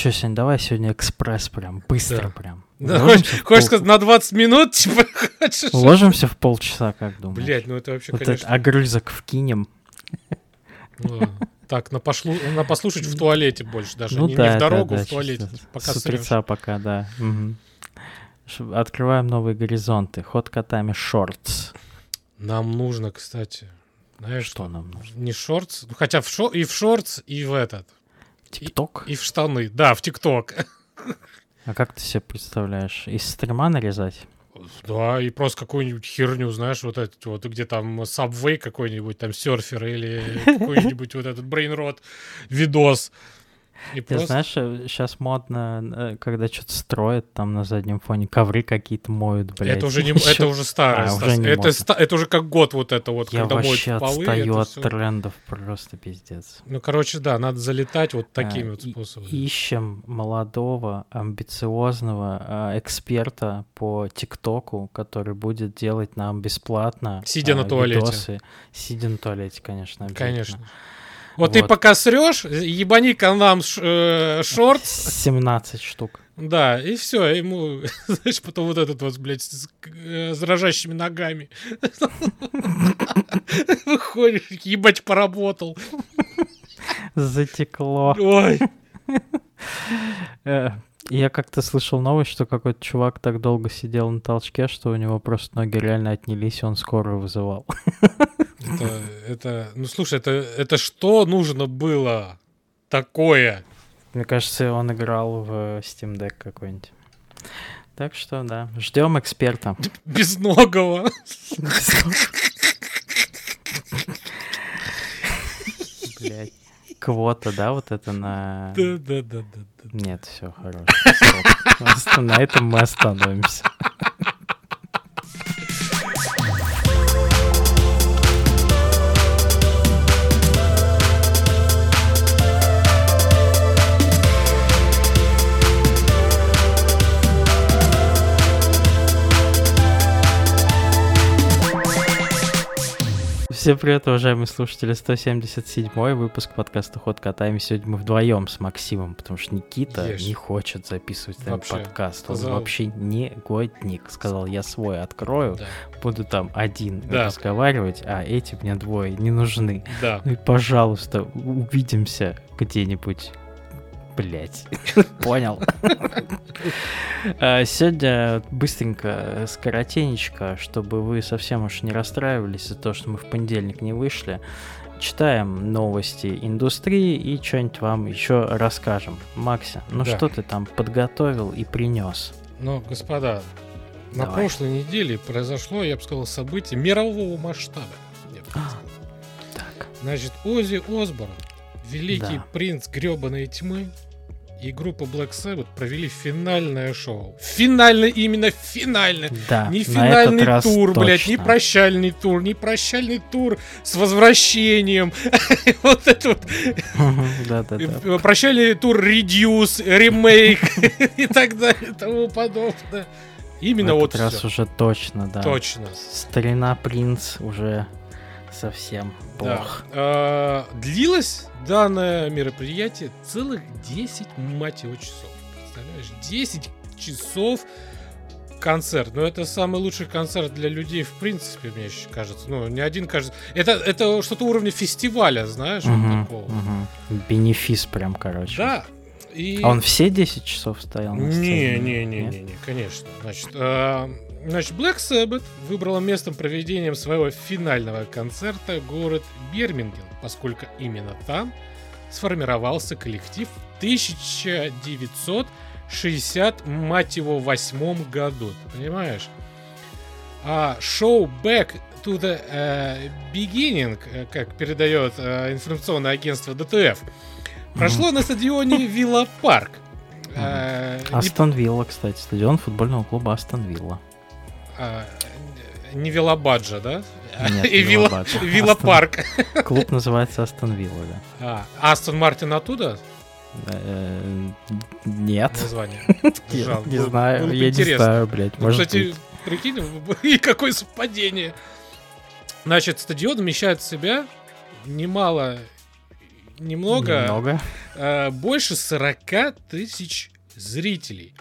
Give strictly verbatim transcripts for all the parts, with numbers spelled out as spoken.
что, сегодня, давай сегодня экспресс прям, быстро Да. прям. Да, Уложимся хочешь, в хочешь пол- сказать, на двадцать минут, типа, хочешь? Уложимся в полчаса, как думаешь? Блять, ну это вообще, Вот конечно... этот огрызок вкинем. Ну, ладно. Так, на, пошлу... на послушать в туалете больше даже. Ну не, да, не в дорогу, да, да, в туалете. чисто Пока с утреца срёшь. пока, да. Мгм. Ш- Открываем новые горизонты. Ход котами шортс. Нам нужно, кстати, знаешь, Что нам нужно? не шортс, ну, хотя в шо... и в шортс, и в этот, ТикТок? и в штаны. Да, в ТикТок. А как ты себе представляешь? Из стрима нарезать? Да, и просто какую-нибудь херню, знаешь, вот этот вот, где там Subway какой-нибудь, там серфер или какой-нибудь вот этот брейнрот видос. И Ты просто... знаешь, сейчас модно, э, когда что-то строят, там на заднем фоне ковры какие-то моют, блядь. Это уже, не, Ещё- это уже старое. А, Стас. уже не это, модно. ста- это уже как год вот это вот, Я когда моют вообще полы. отстаю это от всё. трендов, просто пиздец. Ну, короче, да, надо залетать вот такими А, вот и- способами. Ищем молодого, амбициозного а, эксперта по ТикТоку, который будет делать нам бесплатно Сидя а, на туалете. видосы. Сидя на туалете, конечно. обязательно. Конечно. Вот, ты Вот. пока срешь, ебани-ка нам ш- э, шорт, семнадцать штук. да, и все, ему, знаешь, потом вот этот вот, блядь, с, э, с дрожащими ногами. Выходишь, ебать, поработал. Затекло. Ой, Э, Я как-то слышал новость, что какой-то чувак так долго сидел на толчке, что у него просто ноги реально отнялись, и он скорую вызывал. это, это, ну слушай, это, это что нужно было такое? Мне кажется, он играл в Steam Deck какой-нибудь. Так что, да, ждем эксперта. Безногого. Блядь. Квота, да, вот это на... Да, да, да, да, да. Нет, все, хорошо. Стоп. Просто на этом мы остановимся. Всем привет, уважаемые слушатели, сто семьдесят седьмой выпуск подкаста «Ход котами». Сегодня мы вдвоем с Максимом, потому что Никита Ешь. не хочет записывать с нами Вообще. подкаст. Он Сказал. вообще негодник. Сказал, я свой открою, Да. буду там один Да. разговаривать, а эти мне двое не нужны. Да. Ну и, пожалуйста, увидимся где-нибудь. Блять. Понял. А, Сегодня быстренько, скоротенечко, чтобы вы совсем уж не расстраивались из-за того, что мы в понедельник не вышли. Читаем новости индустрии и что-нибудь вам еще расскажем. Макся, ну Да. что ты там подготовил и принес? Но, господа, на Давай. прошлой неделе произошло, я бы сказал, событие мирового масштаба. Я бы сказал. Так. Значит, Оззи Осборн, великий Да. принц гребаной тьмы, и группа Black Sabbath провели финальное шоу. Финальное, именно финальное. Да, Не на финальный этот раз тур, блядь, не точно. прощальный тур, не прощальный тур с возвращением. Вот это вот. Да-да-да. Прощальный тур Reduce, ремейк и так далее и тому подобное. Именно В вот этот раз всё. уже точно, да. Точно. Старина принц уже совсем Да. плох. А, длилось данное мероприятие целых десять, мать его, часов. Представляешь? десять часов концерт. Ну, это самый лучший концерт для людей, в принципе, мне щ- кажется. Ну, не один, кажется. Это, это что-то уровня фестиваля, знаешь, вот Мгм, такого. мгм. Бенефис прям, короче. Да. И... А он все десять часов стоял на сцене? Не, не, не, Нет? не, не, конечно. Значит, а, значит, Black Sabbath выбрала местом проведения своего финального концерта город Бирмингем, поскольку именно там сформировался коллектив в тысяча девятьсот шестьдесят, мать его, восьмом году. Ты понимаешь? А шоу Back to the э, Beginning, э, как передает э, информационное агентство ди ти эф, прошло на стадионе Вилла Парк. Э, не- Астон Вилла, кстати, стадион футбольного клуба Астон Вилла. а, не Вилла Баджа, да? Нет, И Вилла Вилла, Баджа. Вилла Астон- Парк. Клуб называется Астон Вилла, да. А, Астон Мартин оттуда Э, Нет. название? Я Жалко, не было- знаю, было бы я не интересно. знаю, блядь, Ну, может кстати, быть. прикинь, и какое совпадение. Значит, стадион вмещает в себя немало, немного, Немного. э, больше сорок тысяч зрителей.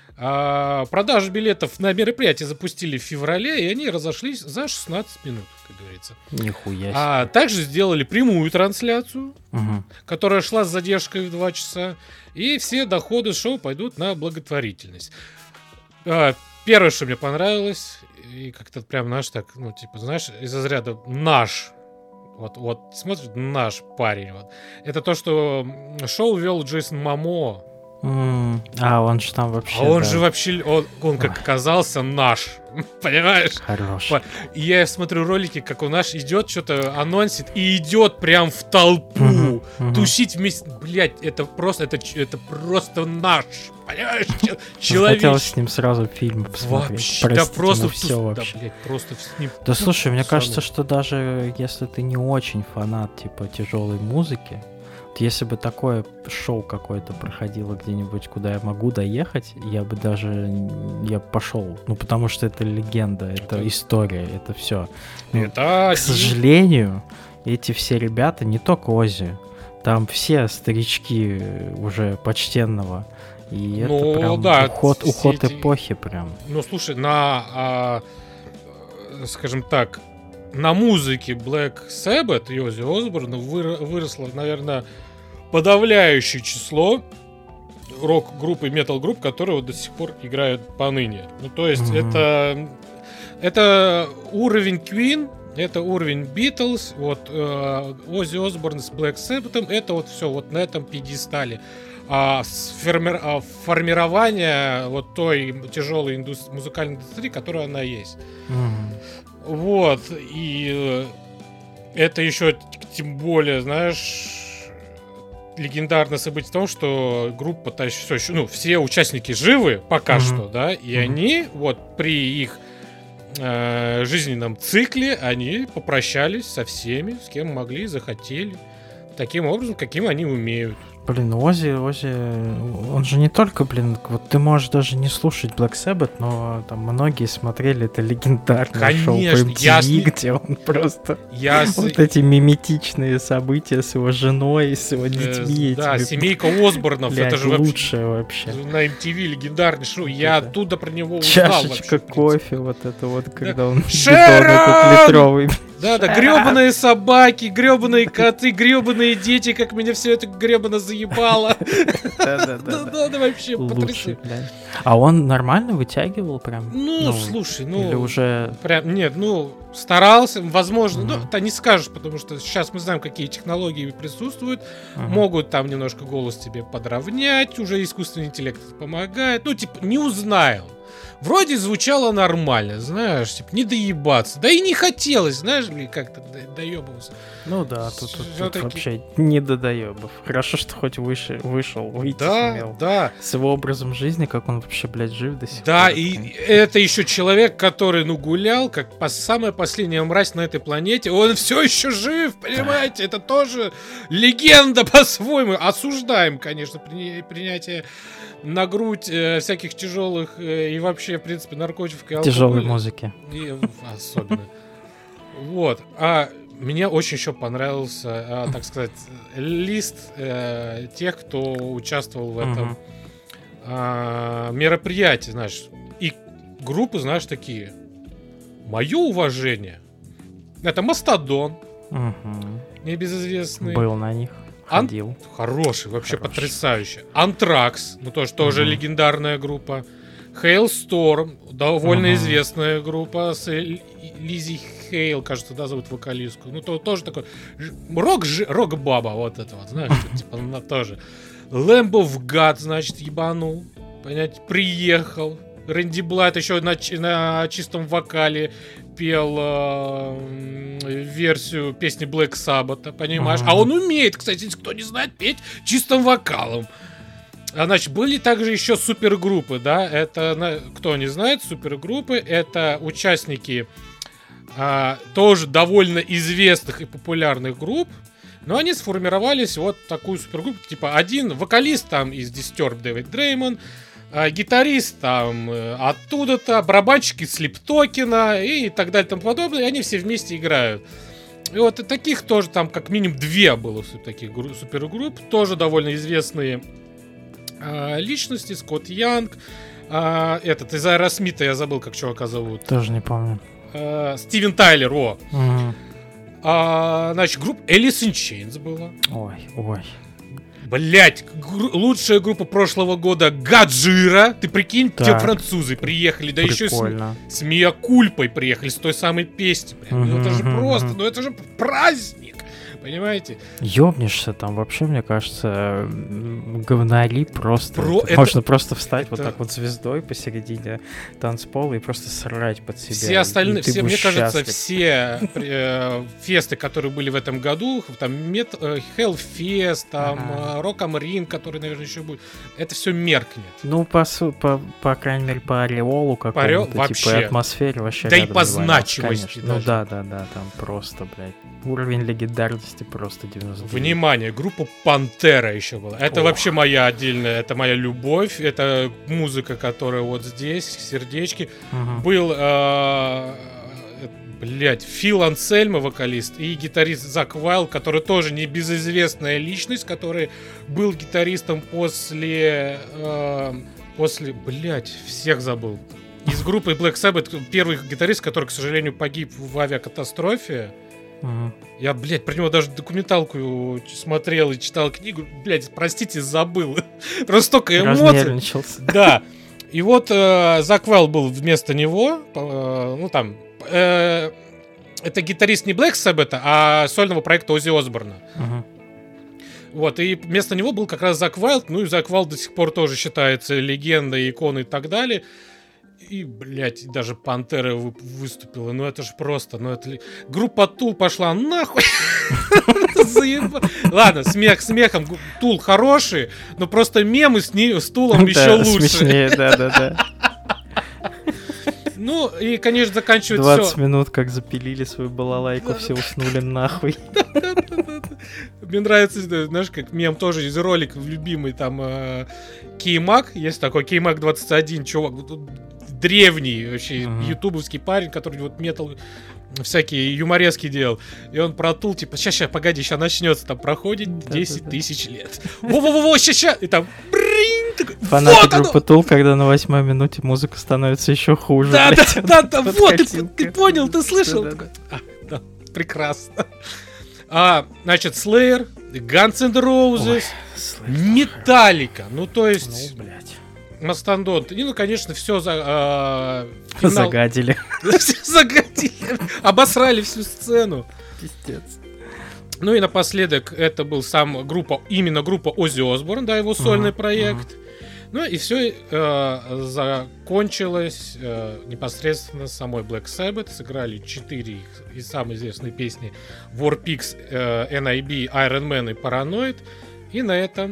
А, продажу билетов на мероприятие запустили в феврале, и они разошлись за шестнадцать минут, как говорится. Нихуя себе. А также сделали прямую трансляцию, Угу. которая шла с задержкой в два часа, и все доходы шоу пойдут на благотворительность. А, первое, что мне понравилось, и как-то прям наш так, ну, типа, знаешь, из разряда наш. Вот, вот, смотрит наш парень. Вот. Это то, что шоу вел Джейсон Момо. М, А он же там вообще. А он да, же вообще, он, он как Ой. оказался наш. Понимаешь? хорош. По- И я смотрю ролики, как он наш идет, что-то анонсит, и идет прям в толпу. Мгм, мгм. Тусить вместе. Блять, это просто, это, ч- это просто наш. Понимаешь? Че- Захотелось Человек. с ним сразу фильм посмотреть. Вообще, да Простите, просто ну в тус- все да, вообще. блядь, просто с ним. Да слушай, мне Самый. кажется, что даже если ты не очень фанат типа тяжелой музыки, вот если бы такое шоу какое-то проходило где-нибудь, куда я могу доехать, я бы даже н- я пошел. Ну потому что это легенда, это Это- история, это все. Ну, Это к один- сожалению, эти все ребята, не только Оззи, там все старички уже почтенного. И Ну, это прям да, уход, все уход эти- эпохи прям. Ну, слушай, на, а, э, скажем так, на музыке Black Sabbath и Оззи Осборна выро- выросло, наверное, подавляющее число рок-групп и метал-групп, которые вот до сих пор играют поныне. Ну, то есть Мгм. это, это уровень Queen, это уровень Beatles, вот э, Оззи Осборн с Black Sabbath, это вот все вот на этом пьедестале. А с фермер- а формирование вот той тяжелой индус- музыкальной индустрии, которая она есть. Мгм. Вот, и э, это еще т- тем более, знаешь, легендарное событие в том, что группа-то все еще, ну, все участники живы пока Мгм. что, да, и Мгм. они вот при их э, жизненном цикле, они попрощались со всеми, с кем могли, захотели, таким образом, каким они умеют. Блин, Оззи, Оззи, он же не только, блин, вот ты можешь даже не слушать Black Sabbath, но там многие смотрели это легендарное шоу по Конечно, эм ти я с ви, ним- где он просто Я с- вот эти миметичные события с его женой, с его э, детьми, да, этими, семейка Осборнов, блядь, это же вообще лучшее вообще. на эм ти ви легендарный шоу. Я Это оттуда про него узнал Чашечка вообще, в принципе. кофе, вот это вот, когда он Шерон! бидон этот литровый. Да, да, гребаные собаки, гребаные коты, гребаные дети, как меня все это гребано заебало. Да, да, да, вообще Лучший, потрясающе. блядь. А он нормально вытягивал прям? Ну, слушай, ну... Или уже... Прям, нет, ну, старался, возможно, Мгм. ну, это не скажешь, потому что сейчас мы знаем, какие технологии присутствуют, Мгм. могут там немножко голос тебе подровнять, уже искусственный интеллект помогает, ну, типа, не узнаю. Вроде звучало нормально, знаешь, типа, не доебаться. Да и не хотелось, знаешь, блин, как-то до- доебываться. Ну да, тут, тут- тут Всё-таки- вообще не до доебов. Хорошо, что хоть выше, вышел, выйти Да, сумел. да. С его образом жизни, как он вообще, блядь, жив до сих Да, пор. и это, это еще человек, который, ну, гулял, как по самая последняя мразь на этой планете. Он все еще жив, понимаете? Это тоже легенда по-своему. Осуждаем, конечно, при- принятие на грудь э, всяких тяжелых э, и вообще, в принципе, наркотиков и алкоголя. Тяжелой музыки. И, в- особенно. Вот. А мне очень еще понравился, а, так сказать, лист э, тех, кто участвовал в этом Мгм. а, мероприятии, знаешь. И группы, знаешь, такие. Мое уважение. Это Мастодон, Мгм. небезызвестный. Был на них, Ан- ходил. Хороший, вообще Хороший. потрясающий. Антракс, ну тоже, тоже Мгм. легендарная группа. Hailstorm, довольно Мгм. известная группа с Л- Лизи Хейл, кажется, да, зовут вокалистку. Ну, то, тоже такой ж- рок, ж- рок-баба, вот это вот, знаешь, что, типа, она тоже. Lamb of God, значит, ебанул. Понять, приехал. Рэнди Блайт еще на, чи- на чистом вокале пел э, м, версию песни Black Sabbath, понимаешь? Мгм. А он умеет, кстати, если кто не знает, петь чистым вокалом. А, значит, были также еще супергруппы, да, это, на- кто не знает, супергруппы, это участники а, тоже довольно известных и популярных групп, но они сформировались вот в такую супергруппу, типа один вокалист там из Disturbed Дэвид Дреймон, а, гитарист там э, оттуда-то, барабанщик из Слиптокена и так далее и тому подобное, и они все вместе играют. И вот и таких тоже там как минимум две было таких гру- супергрупп, тоже довольно известные э, личности. Скотт Янг, э, этот из Аэросмита, я забыл, как чувака зовут. Тоже не помню. Э, Стивен Тайлер, о. Угу. А, значит, группа Alice in Chains была. Ой, ой. Блять, гру- лучшая группа прошлого года Гаджира. Ты прикинь, Так. те французы приехали, да еще и с, Прикольно. с Миа Кульпой приехали, с той самой песней. Блин, ну это же Мгм, просто, мгм. ну это же праздник. Понимаете? Ёбнешься там вообще, мне кажется, м, говнари просто. Про- Это это- Можно просто встать вот это- так вот звездой посередине танцпола и просто срать под себя. Все остальные, и ты все, будешь мне кажется, счастлив. все э, фесты, которые были в этом году, там мет, э, Hellfest, там Ага. э, Rock am Ring, который, наверное, еще будет, это все меркнет. Ну, по, су- по, по крайней мере, по ореолу какому-то, ореолу типа, вообще. и атмосфере вообще Да и рядом по не валялось, значимости конечно. Ну даже. да, да, да, там просто, блядь, уровень легендарности просто девяносто девять. Внимание, группа Пантера еще была. Это Ох. вообще моя отдельная, это моя любовь, это музыка, которая вот здесь, сердечки. Мгм. Был, э, блядь, Фил Ансельмо, вокалист, и гитарист Зак Вайл, который тоже небезызвестная личность, который был гитаристом после, э, после, блядь, всех забыл. Из группы Black Sabbath первый гитарист, который, к сожалению, погиб в авиакатастрофе. Мгм. Я, блядь, про него даже документалку смотрел и читал книгу. Блядь, простите, забыл. Просто столько эмоций. Разнервничался. Да. И вот э, Зак Вайл был вместо него. э, ну, там... э, это гитарист не Black Sabbath, а сольного проекта Оззи Осборна. Мгм. Вот, и вместо него был как раз Зак Вайлд. Ну, и Зак Вайлд до сих пор тоже считается легендой, иконой и так далее. И, блядь, даже Пантера вы- выступила. Ну, это же просто, ну, это... ли- Группа Тул пошла нахуй. Заеба- Ладно, смех смехом. Гу- Тул хороший, но просто мемы с, ни- с Тулом еще Да, лучше. смешнее, да-да-да. Ну, и, конечно, заканчивать двадцать все. минут как запилили свою балалайку, все уснули нахуй. Мне нравится, знаешь, как мем тоже из роликов любимый, там э, Кеймак, есть такой Кеймак двадцать один, чувак, вот, древний вообще Мгм. ютубовский парень, который вот метал всякие юморески делал. И он про Тул, типа, ща, ща, погоди, ща начнется, там проходит десять Да-да-да. тысяч лет. Во-во-во, ща, ща, и там, бринь, такой, Фанаты вот оно! группы Тул, когда на восьмой минуте музыка становится еще хуже. Да, блядь. да, да, да, вот, ты, Подкатилка. ты понял, ты слышал? Да-да-да. Такой, «А, да, прекрасно. А, значит, Slayer, Guns N' Roses, Слышь, Металлика, ну то есть Ну, блядь. Мастодонт. И, ну, конечно, все за а, финал. Загадили. Все загадили, обосрали всю сцену. Пиздец. Ну и напоследок это был сам группа, именно группа Оззи Осборн, да, его сольный Мгм, проект. Ну и все закончилось э, непосредственно с самой Black Sabbath. Сыграли четыре их- из самой известной песни War Pigs, э, эн ай би, Iron Man и Paranoid. И на этом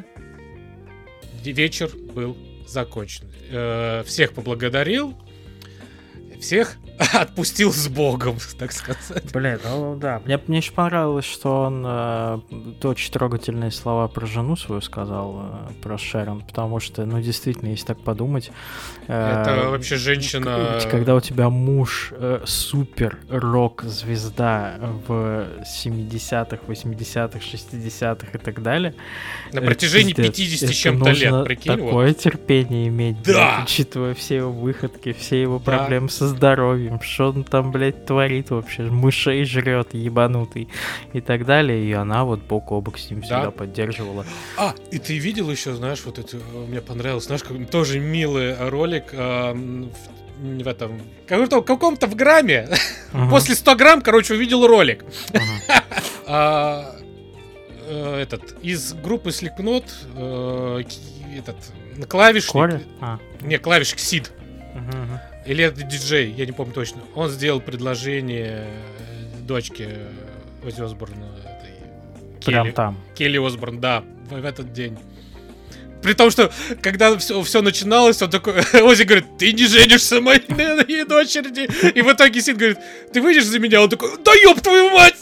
д- вечер был закончен. Э, всех поблагодарил, всех отпустил с Богом, так сказать. Блин, ну да. Мне, мне еще понравилось, что он э, очень трогательные слова про жену свою сказал, э, про Шерон, потому что, ну, действительно, если так подумать... э, Это вообще женщина... к- Когда у тебя муж э, супер рок-звезда в семидесятых, восьмидесятых, шестидесятых и так далее. На э, протяжении пиздец, пятидесяти это с чем-то нужно лет, прикинь. вот. такое терпение иметь, Да! блядь, учитывая все его выходки, все его Да. проблемы со здоровьем, что он там, блядь, творит вообще, мышей жрет, ебанутый и так далее, и она вот бок о бок с ним Да. всегда поддерживала. А, и ты видел еще, знаешь, вот это, э, мне понравилось, знаешь, как, тоже милый ролик эм, в, в этом, каком-то, каком-то в грамме, Мгм. после ста грамм, короче, увидел ролик. Мгм. А, э, этот, из группы Slipknot, э, ки- этот, клавишник, Коля? А. не, клавишник Сид, Мгм, мгм. или это диджей, я не помню точно, он сделал предложение э, дочке Оззи Осборна, этой, Прям Келли. там. Келли Осборн, да, в, в этот день. При том, что когда все, все начиналось, он такой, Оззи говорит, ты не женишься моей, на моей дочери. И в итоге Сид говорит, ты выйдешь за меня? Он такой, да ёб твою мать!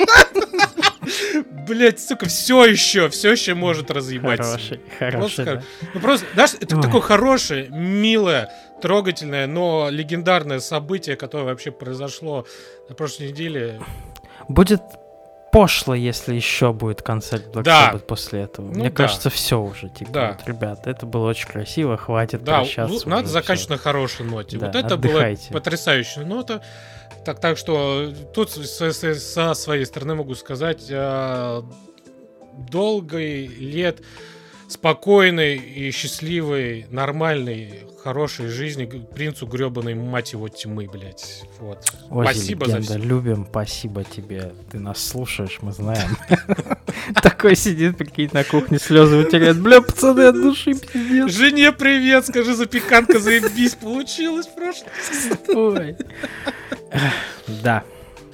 Блять, сука, все еще, все еще может разъебать. Хороший, Просто, хороший, да. ну просто, знаешь, это Ой. такое хорошее, милое, трогательное, но легендарное событие, которое вообще произошло на прошлой неделе. Будет пошло, если еще будет концерт Black Да. Sabbath после этого. Ну Мне да. кажется, все уже. Типа, Да. вот, ребята, это было очень красиво, хватит Да, прощаться. ну, надо уже, заканчивать всё. на хорошей ноте. Да, вот это отдыхайте. была потрясающая нота. Так, так что тут со, со- со своей стороны могу сказать, э, долгой лет спокойной и счастливой, нормальной, хорошей жизни г- принцу гребаной, мать его, тьмы, блядь. Вот. Ой, Спасибо за легенда, все. любим, спасибо тебе. Ты нас слушаешь, мы знаем. Такой сидит, прикинь, на кухне, слезы вытирает. Бля, пацаны, от души пиздец. Жене привет, скажи, запеканка заебись получилась в прошлом. Ой. Да.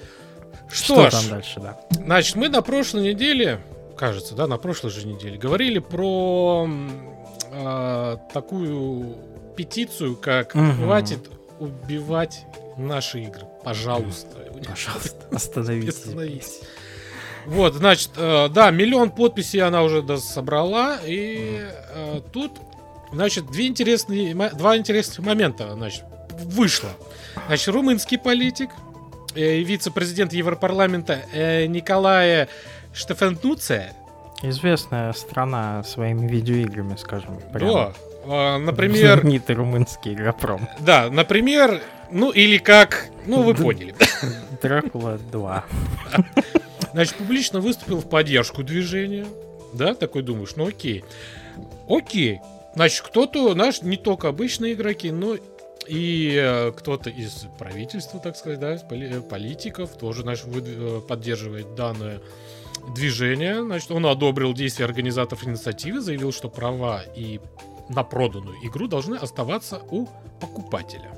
Что Что там ж, дальше, да? значит, мы на прошлой неделе, кажется, да, на прошлой же неделе, говорили про м, а, такую петицию, как Мгм. «Хватит убивать наши игры, пожалуйста». Пожалуйста, остановитесь. Остановитесь. Вот, значит, э, да, миллион подписей она уже да, собрала, и э, тут, значит, две интересные, мо- два интересных момента, значит, вышло. Значит, румынский политик, э, вице-президент Европарламента э, Николая Штефанцуце, Известная страна своими видеоиграми, скажем. да, прямо. э, например, Знаменитый румынский игропром. да, например, ну или как, ну вы поняли. Дракула два. Значит, публично выступил в поддержку движения. Да, такой думаешь, ну окей. Окей. Значит, кто-то, наш, не только обычные игроки, но и э, кто-то из правительства, так сказать, да, из поли- политиков тоже, значит, выд- э, поддерживает данное движение. Значит, он одобрил действия организаторов инициативы, заявил, что права и на проданную игру должны оставаться у покупателя.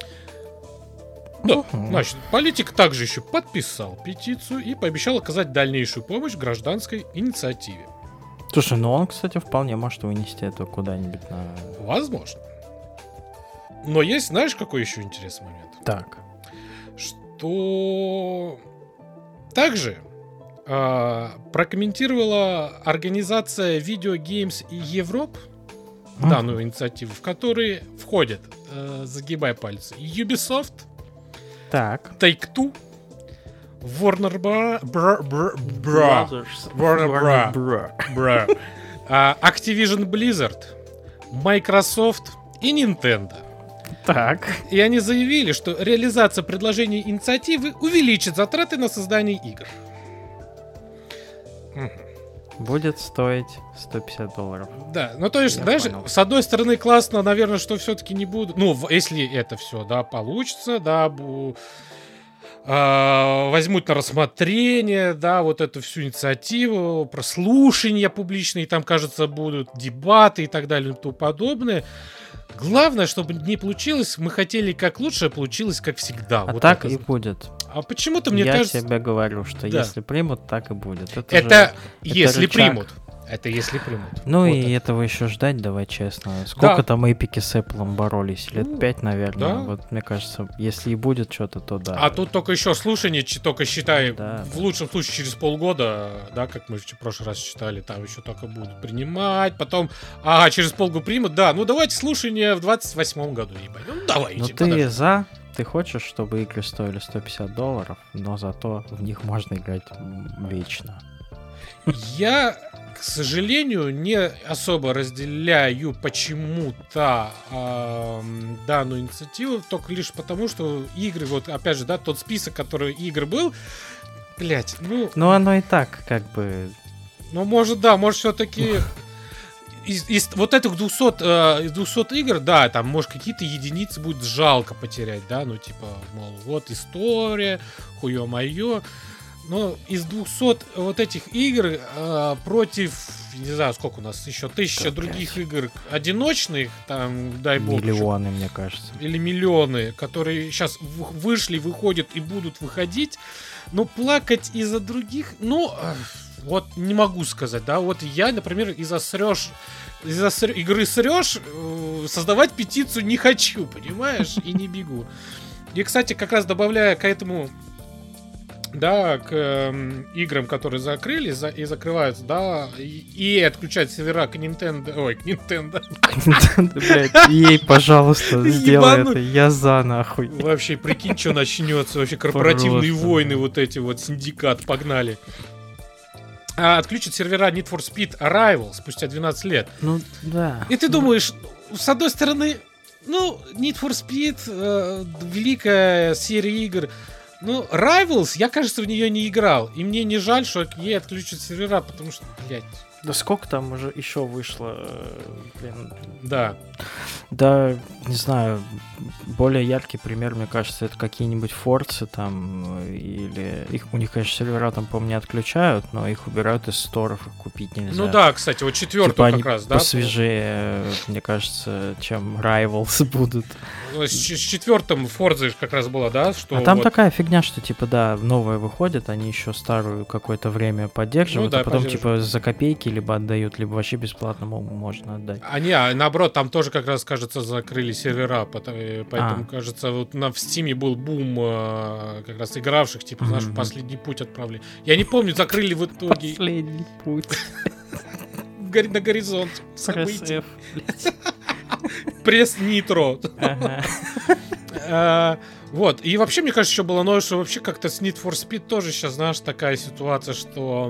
Да, Мгм. значит, политик также еще подписал петицию и пообещал оказать дальнейшую помощь гражданской инициативе. Слушай, ну он, кстати, вполне может вынести это куда-нибудь на... Возможно. Но есть, знаешь, какой еще интересный момент? Так. Что также а, прокомментировала организация Video Games Europe Мгм. данную инициативу, в которой входят, э, загибай пальцы, Ubisoft, Так. Take-Two, Warner Bra... Бра... Бра... Бра... Brothers. Warner Bra. Bra. Бра. А, Activision Blizzard, Microsoft и Nintendo. Так. И они заявили, что реализация предложений инициативы увеличит затраты на создание игр. Мгм. Будет стоить сто пятьдесят долларов. Да, ну то есть, Я знаешь, понял. с одной стороны классно, наверное, что все-таки не будут, ну, в- если это все, да, получится, да, бу- а, возьмут на рассмотрение, да, вот эту всю инициативу, прослушивания публичные, там, кажется, будут дебаты и так далее и тому подобное. Главное, чтобы не получилось, мы хотели как лучше, а получилось как всегда. А Вот так это. и будет. А почему-то мне Я кажется, тебе говорю, что Да. если примут, так и будет. Это, это же- если рычаг. примут. Это если примут. Ну Вот и это. этого еще ждать, давай честно. Сколько Да. там эпики с Apple боролись? Лет Ну, пять, наверное. да. Вот мне кажется, если и будет что-то, то да. А тут только еще слушание, чи- только считай, Да, в лучшем случае через полгода, да, как мы в прошлый раз считали, там еще только будут принимать, потом, ага, через полгода примут, да, ну давайте слушание в двадцать восьмом году, ебать, ну давайте. Но ты подожди. за, ты хочешь, чтобы игры стоили сто пятьдесят долларов, но зато в них можно играть м, вечно. Я, к сожалению, не особо разделяю почему-то ам, данную инициативу, только лишь потому, что игры, вот опять же, да, тот список, который игр был, блять, ну, Ну оно и так, как бы... ну может, да, может все-таки из, из вот этих двухсот, э, из двухсот игр, да, там, может, какие-то единицы будет жалко потерять, да, ну, типа, мол, вот история, хуё-моё. Но из двухсот вот этих игр э, против, не знаю, сколько у нас еще, тысяча Да, других игр одиночных, там, дай бог, Миллионы, мне кажется. или миллионы, которые сейчас вышли, выходят и будут выходить, но плакать из-за других, ну, э, вот не могу сказать, да, вот я, например, из-за срёж, из-за ср- игры срёж э, создавать петицию не хочу, понимаешь, и не бегу. И, кстати, как раз добавляя к этому, да, к эм, играм, которые закрыли за- и закрываются, да, и, и отключают сервера к Nintendo, ой, к Nintendo. Блять, ей, пожалуйста, сделай Ебануть. это. Я за нахуй. Вообще, прикинь, что начнется. Вообще, корпоративные Просто, войны, да. вот эти вот, синдикат, погнали. а, отключат сервера Need for Speed Arrival спустя двенадцать лет. Ну, да. И ты думаешь, с одной стороны, ну, Need for Speed, э, великая серия игр. Ну, Rivals, я, кажется, в нее не играл. И мне не жаль, что ей отключат сервера, потому что, блядь. Да сколько там уже еще вышло, блин. Да. Да, не знаю, более яркий пример, мне кажется, это какие-нибудь Форцы там, или... Их, у них, конечно, сервера там, по-моему, не отключают, но их убирают из сторов, их купить нельзя. Ну да, кстати, вот четвертую типа как они раз, да? посвежее, мне кажется, чем Rivals будут. С, с четвертым Forza как раз было, да? Что а там вот... такая фигня, что, типа, да, новое выходит, они еще старую какое-то время поддерживают, ну, да, а потом, поддерживают. типа, за копейки либо отдают, либо вообще бесплатно можно отдать. А не, а наоборот, там тоже как раз, кажется, закрыли сервера, поэтому, а. кажется, вот на, в Стиме был бум э, как раз игравших, типа, mm-hmm. знаешь, последний путь отправили. Я не помню, закрыли в итоге... Последний путь. На горизонт событий. Пресс Нитро. Вот, и вообще, мне кажется, еще было новое, что вообще как-то с Need for Speed тоже сейчас, знаешь, такая ситуация, что...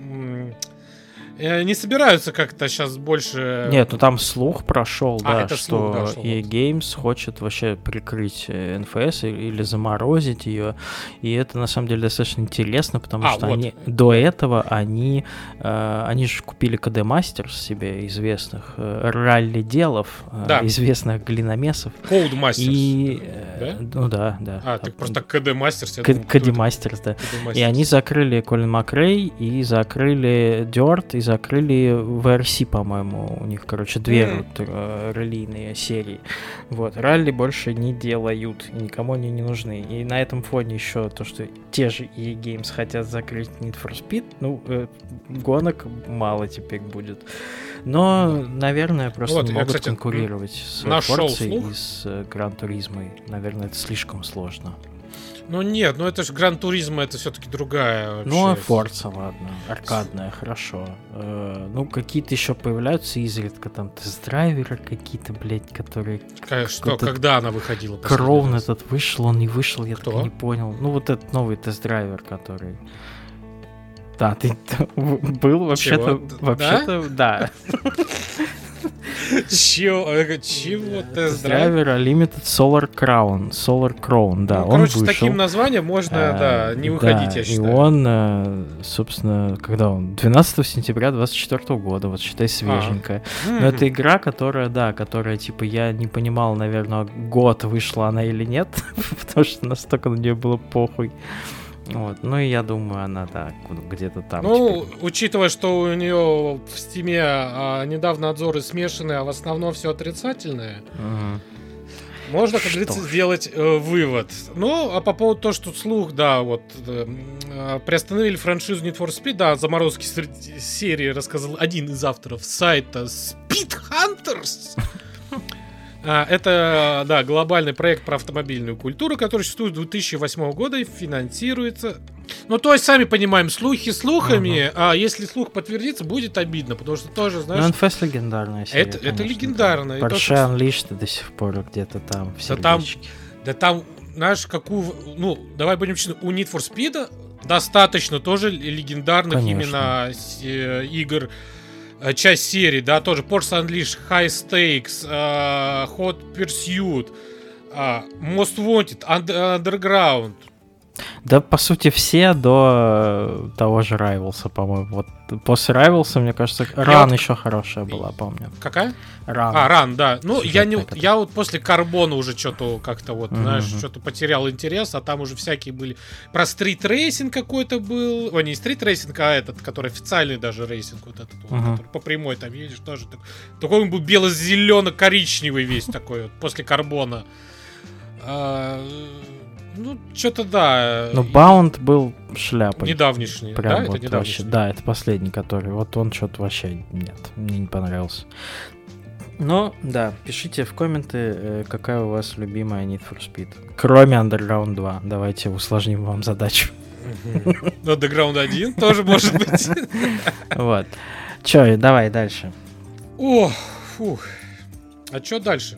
Не собираются как-то сейчас больше... Нет, ну там слух прошел, а, да, это что слух, да, что и эй Games хочет вообще прикрыть эн эф эс или заморозить ее. И это на самом деле достаточно интересно, потому а, что вот. они до этого они, э, они же купили КД Masters себе известных э, ралли-делов, да. э, известных глиномесов. Code Masters. И, э, да? Ну да, да. А, так просто КД Masters. КД Masters, да. И они закрыли Колин Макрей и закрыли Dirt, и закрыли ви ар си, по-моему, у них, короче, две mm. вот, э, раллийные серии. Вот, ралли больше не делают, и никому они не нужны. И на этом фоне еще то, что те же и эй Games хотят закрыть Need for Speed, ну, э, гонок мало теперь будет. Но, наверное, просто вот, не я, могут кстати, конкурировать с Forza и с Gran Turismo. Наверное, это слишком сложно. Ну нет, ну это же Гран Туризмо, это все-таки другая вообще. Ну а Форца, ладно, аркадная, хорошо. Э, ну какие-то еще появляются изредка, там тест-драйверы какие-то, блядь, которые... Что, когда она выходила? Кроун этот вышел, он не вышел, я Кто? так и не понял. Ну вот этот новый тест-драйвер, который... Да, ты был вообще-то... Вообще-то, да. Чего? Чего тест-драйвер Limited Solar Crown. Solar Crown, да. Ну, он короче, вышел. С таким названием можно, а, да, не выходить, да, я считаю. И он, собственно, когда он? двенадцатого сентября двадцать четвёртого года, вот считай, свеженькая. А. Но mm-hmm. это игра, которая, да, которая, типа, я не понимал, наверное, год вышла она или нет, потому что настолько на нее было похуй. Вот, ну и я думаю, она, да, где-то там. Ну, теперь. Учитывая, что у нее в Стиме а, недавно отзоры смешанные, а в основном все отрицательное, угу. можно, как говорится, сделать э, вывод. Ну, а по поводу того, что слух, да, вот э, приостановили франшизу Need for Speed, да, заморозки серии рассказал один из авторов сайта Speed Hunters. Это, да, глобальный проект про автомобильную культуру, который существует с две тысячи восьмого года и финансируется... Ну, то есть, сами понимаем, слухи слухами, uh-huh. а если слух подтвердится, будет обидно, потому что тоже, знаешь... Ну, эн эф эс легендарная серия, Это, это легендарная. Porsche что... Unleashed до сих пор где-то там, в да там, да там, знаешь, какую... Ну, давай будем честны, у Need for Speed достаточно тоже легендарных Конечно. именно э, игр... Часть серии, да, тоже Porsche Unleashed, High Stakes, uh, Hot Pursuit, uh, Most Wanted, Underground. Да, по сути, все до того же Rivals, по-моему. Вот после Rivals, мне кажется, Run вот... еще хорошая была, помню. Какая? Run. А, Run, да. Ну, я, не, я вот после Карбона уже что-то как-то вот, mm-hmm. знаешь, что-то потерял интерес, а там уже всякие были. Про стрит-рейсинг какой-то был. О, не стрит-рейсинг, а этот, который официальный даже рейсинг, вот этот вот, mm-hmm. который по прямой там едешь, тоже так, такой он был бело-зелено-коричневый весь такой вот, после Карбона. А, ну, что-то да. Ну, Bound был шляпой. Недавнешний, Прям да? Вот это недавнешний? Вообще, да, это последний, который. Вот он что-то вообще нет, мне не понравился. Но, да, пишите в комменты, какая у вас любимая Need for Speed. Кроме Underground два. Давайте усложним вам задачу. Underground один тоже может быть. Вот. Че, давай дальше. О, фух. А что дальше?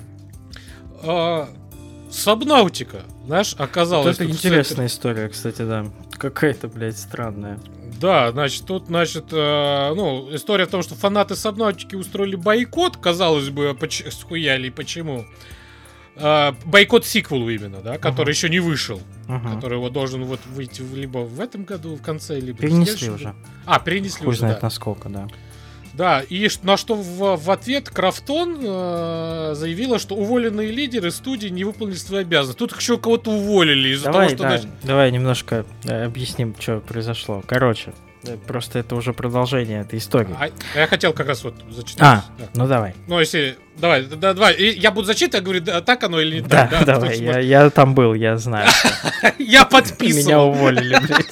Сабнаутика, знаешь, оказалось... Вот это интересная история, кстати, да. Какая-то, блядь, странная. Да, значит, тут, значит, э, ну, история в том, что фанаты Сабнаутики устроили бойкот, казалось бы, поч- схуяли, почему? Э, бойкот сиквелу именно, да, который uh-huh. еще не вышел, uh-huh. который вот должен вот выйти либо в этом году в конце, либо перенесли уже. Году. А, перенесли Хуй уже, знает да. насколько, да. Да, и на что в, в ответ Крафтон э, заявила, что уволенные лидеры студии не выполнили свои обязанности. Тут еще кого-то уволили из-за давай, того, что... Да, значит... Давай немножко э, объясним, что произошло. Короче, э, просто это уже продолжение этой истории. А, я хотел как раз вот зачитать. А, да. ну давай. Ну, если... Давай, да, давай. Я буду зачитывать, я говорю, да, так оно или не да, так. Да, давай, я, я там был, я знаю. Я подписывал. Меня уволили, блядь.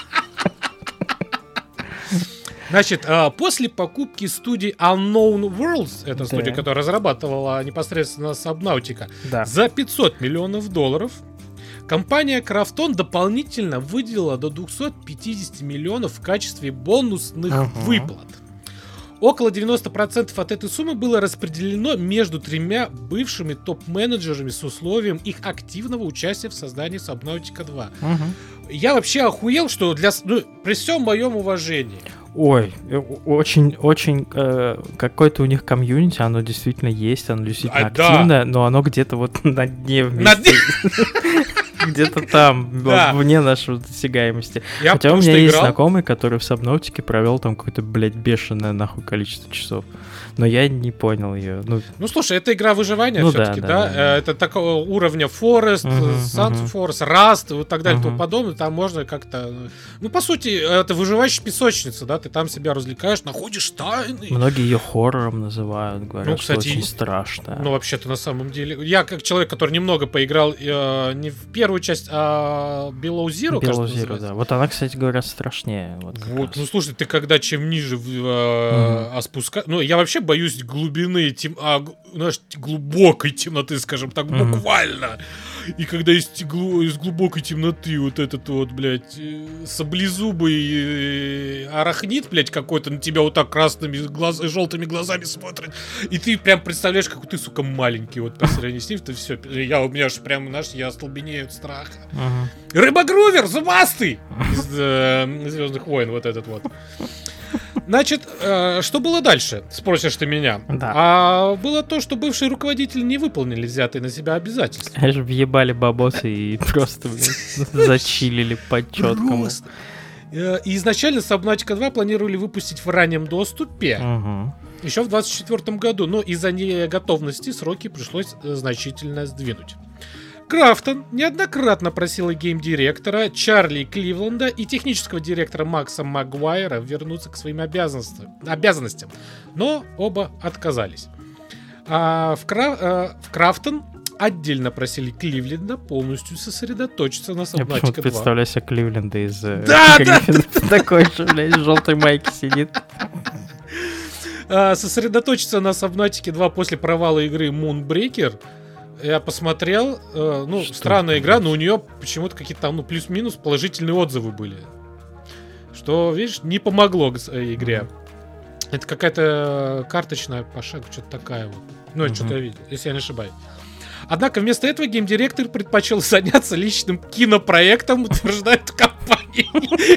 Значит, после покупки студии Unknown Worlds, это да. студия, которая разрабатывала непосредственно Subnautica, да. за пятьсот миллионов долларов, компания Krafton дополнительно выделила до двести пятьдесят миллионов в качестве бонусных uh-huh. выплат. Около девяносто процентов от этой суммы было распределено между тремя бывшими топ-менеджерами с условием их активного участия в создании Subnautica два. Uh-huh. Я вообще охуел, что для... Ну, при всем моем уважении... Ой, очень, очень э, какое-то у них комьюнити, оно действительно есть, оно действительно а, активное, да. но оно где-то вот на дне вместе. Где-то там, вне нашей досягаемости. Хотя у меня есть знакомый, который в Subnautica провел там какое-то, блядь, бешеное нахуй количество часов. Но я не понял ее. Ну, ну слушай, это игра выживания ну, все-таки, да, да? да, да? Это такого уровня Forest, uh-huh, Sun uh-huh. Forest, Rust, вот так далее, uh-huh. и тому подобное. Там можно как-то... Ну, по сути, это выживающая песочница, да? Ты там себя развлекаешь, находишь тайны. Многие ее хоррором называют, говорят, ну, кстати, что очень страшно. Ну, вообще-то, на самом деле... Я, как человек, который немного поиграл э, не в первую часть, а Below Zero, Below кажется, Zero, да. Вот она, кстати, говорят, страшнее. Вот, вот ну, слушай, ты когда чем ниже э, uh-huh. а спускаешь... Ну, я вообще боюсь глубины, тем... а, знаешь, глубокой темноты, скажем так, uh-huh. буквально. И когда из, глу... из глубокой темноты вот этот вот, блядь, саблезубый арахнит, блядь, какой-то на тебя вот так красными глаз... желтыми глазами смотрит, и ты прям представляешь, какой ты, сука, маленький, вот по сравнению с ним, ты все, я, у меня же прям, знаешь, я остолбенею от страха. Uh-huh. Рыба-грувер, зубастый! Из э, Звездных войн, вот этот вот. Значит, э, что было дальше, спросишь ты меня? Да. А было то, что бывшие руководители не выполнили взятые на себя обязательства. Они же въебали бабосы и просто, блин, зачилили по-чёткому. И изначально Subnautica два планировали выпустить в раннем доступе угу. еще в двадцать четвёртом году, но из-за неготовности сроки пришлось значительно сдвинуть. Крафтон неоднократно просила гейм-директора Чарли Кливленда и технического директора Макса Магуайра вернуться к своим обязанностям, обязанностям но оба отказались. А в, Кра... а в Крафтон отдельно просили Кливленда полностью сосредоточиться на Subnautica два. Я почему-то представляю себе Кливленда из да, Гриффина. Такой же, блядь, в желтой майке сидит. Сосредоточиться на Subnautica два после провала игры Moonbreaker. Я посмотрел, э, ну, что странная игра, но у нее почему-то какие-то там, ну, плюс-минус положительные отзывы были. Что, видишь, не помогло игре. Mm-hmm. Это какая-то карточная пошаговая, что-то такая вот. Ну, я mm-hmm. что-то видел, если я не ошибаюсь. Однако вместо этого геймдиректор предпочел заняться личным кинопроектом, утверждает компания.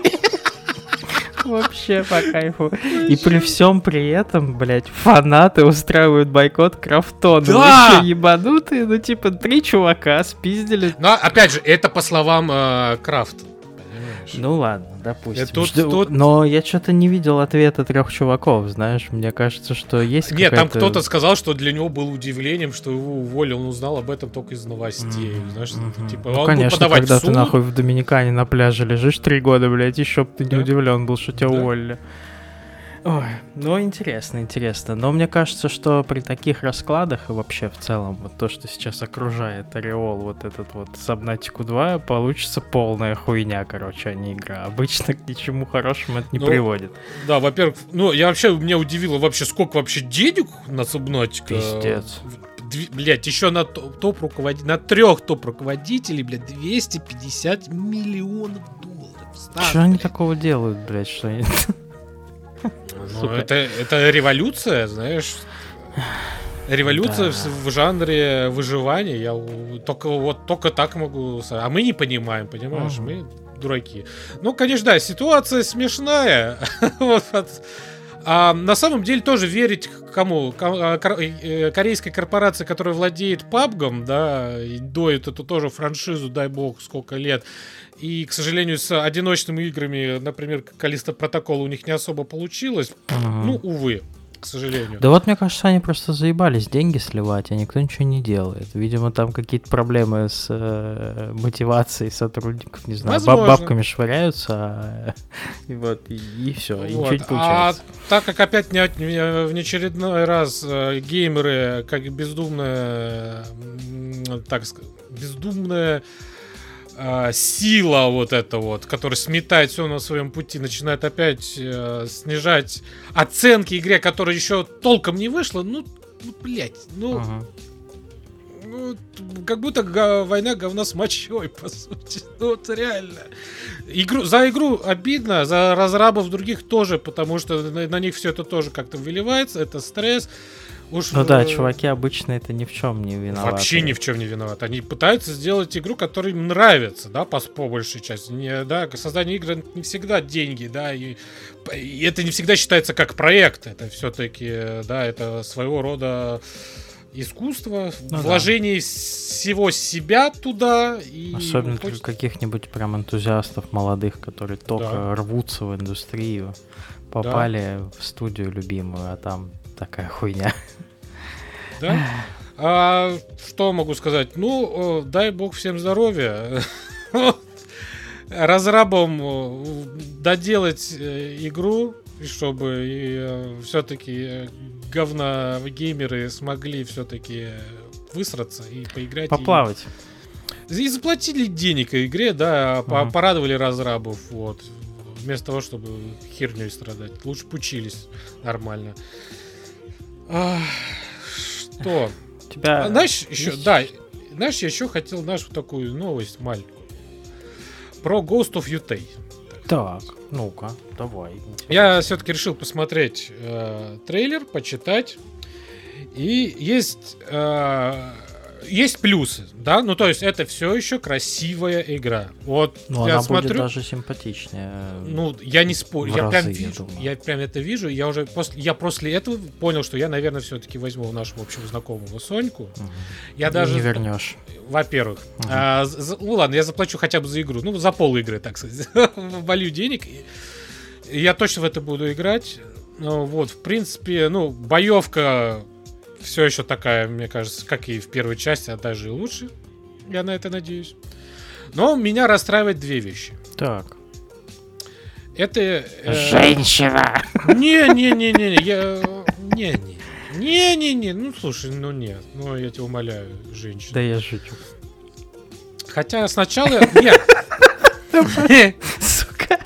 Вообще по кайфу. И при всем при этом, блядь, фанаты устраивают бойкот Крафтона. Да! Вы что, ебанутые? Ну, типа, три чувака спиздили. Но, опять же, это по словам э, Крафт. Ну ладно, допустим. Тут, тут... Но я что-то не видел ответа трех чуваков, знаешь. Мне кажется, что есть Нет, какая-то... там кто-то сказал, что для него было удивлением, что его уволили. Он узнал об этом только из новостей. Mm-hmm. Знаешь, mm-hmm. типа, ну, он конечно, подавать когда суд. Ты нахуй в Доминикане на пляже лежишь три года, блядь, еще бы ты не да. удивлен был, что тебя да. уволили. Ой, ну интересно, интересно. Но мне кажется, что при таких раскладах и вообще в целом вот то, что сейчас окружает ореол вот этот вот Subnautica два, получится полная хуйня, короче, а не игра. Обычно к ничему хорошему это не ну, приводит. Да, во-первых, ну я вообще, меня удивило вообще, сколько вообще денег на Subnautica. Пиздец. Блять, еще на топ-руководителей, на трех топ-руководителей, блядь, двести пятьдесят миллионов долларов. Что они такого делают, блядь, что они... Ну, это, это революция, знаешь. Революция да. в, в жанре выживания. Я только, вот, только так могу... А мы не понимаем, понимаешь? Uh-huh. Мы дураки. Ну, конечно, да, ситуация смешная. Вот. А на самом деле тоже верить кому? Корейской корпорации, которая владеет пабгом, да, и доит эту тоже франшизу, дай бог, сколько лет. И, к сожалению, с одиночными играми, например, Callisto Protocol у них не особо получилось. Uh-huh. Ну, увы, к сожалению. Да вот, мне кажется, они просто заебались деньги сливать, а никто ничего не делает. Видимо, там какие-то проблемы с э, мотивацией сотрудников, не знаю, баб- бабками швыряются, а, и вот, и, и все, вот. И ничего не получается. А так как опять не, не, в неочередной раз э, геймеры, как бездумная, э, так сказать, бездумная сила вот эта вот, которая сметает все на своем пути, начинает опять э, снижать оценки игре, которая еще толком не вышла, ну, ну блять, ну, ага. ну, как будто га- война говна с мочой, по сути, ну, вот реально. Игру, за игру обидно, за разрабов других тоже, потому что на, на них все это тоже как-то выливается, это стресс. Уж, ну да, чуваки обычно это ни в чем не виноваты. Вообще ни в чем не виноваты. Они пытаются сделать игру, которая им нравится, да, по, по большей части. Не, да, создание игры не всегда деньги, да, и, и это не всегда считается как проект. Это все-таки, да, это своего рода искусство, ну, вложение да. всего себя туда. И особенно хочется... каких-нибудь прям энтузиастов молодых, которые только да. рвутся в индустрию, попали да. в студию любимую, а там такая хуйня. Да? А, что могу сказать? Ну, дай бог всем здоровья. Разрабам доделать игру, чтобы все-таки говна геймеры смогли все-таки высраться и поиграть. Поплавать. И, и заплатили денег игре, да, uh-huh. порадовали разрабов, вот. Вместо того, чтобы херней страдать. Лучше поучились нормально. А, что? Тебя... А, знаешь, еще, да, знаешь, я еще хотел нашу такую новость маленькую. Про Ghost of Yotei. Так, ну-ка, давай. Я все-таки решил посмотреть э, трейлер, почитать. И есть... Э, есть плюсы, да, ну то есть это все еще красивая игра. Вот ну, я она смотрю, будет даже симпатичнее. Ну я не спорю, я разы, прям я вижу, думаю. я прям это вижу. Я уже после, я после этого понял, что я, наверное, все-таки возьму нашего общего знакомого Соньку. Угу. Я и даже не вернешь. Во-первых, угу. а, за, ну ладно, я заплачу хотя бы за игру, ну за пол игры, так сказать, волью денег. И я точно в это буду играть. Ну, вот, в принципе, ну боевка. Все еще такая, мне кажется, как и в первой части, а даже и лучше. Я на это надеюсь. Но меня расстраивает две вещи. Так. Это... Э... Женщина! Не-не-не-не, я... Не-не. Не-не-не, ну слушай, ну нет. Ну я тебя умоляю, женщина. Да я шучу. Хотя сначала... Нет. Сука.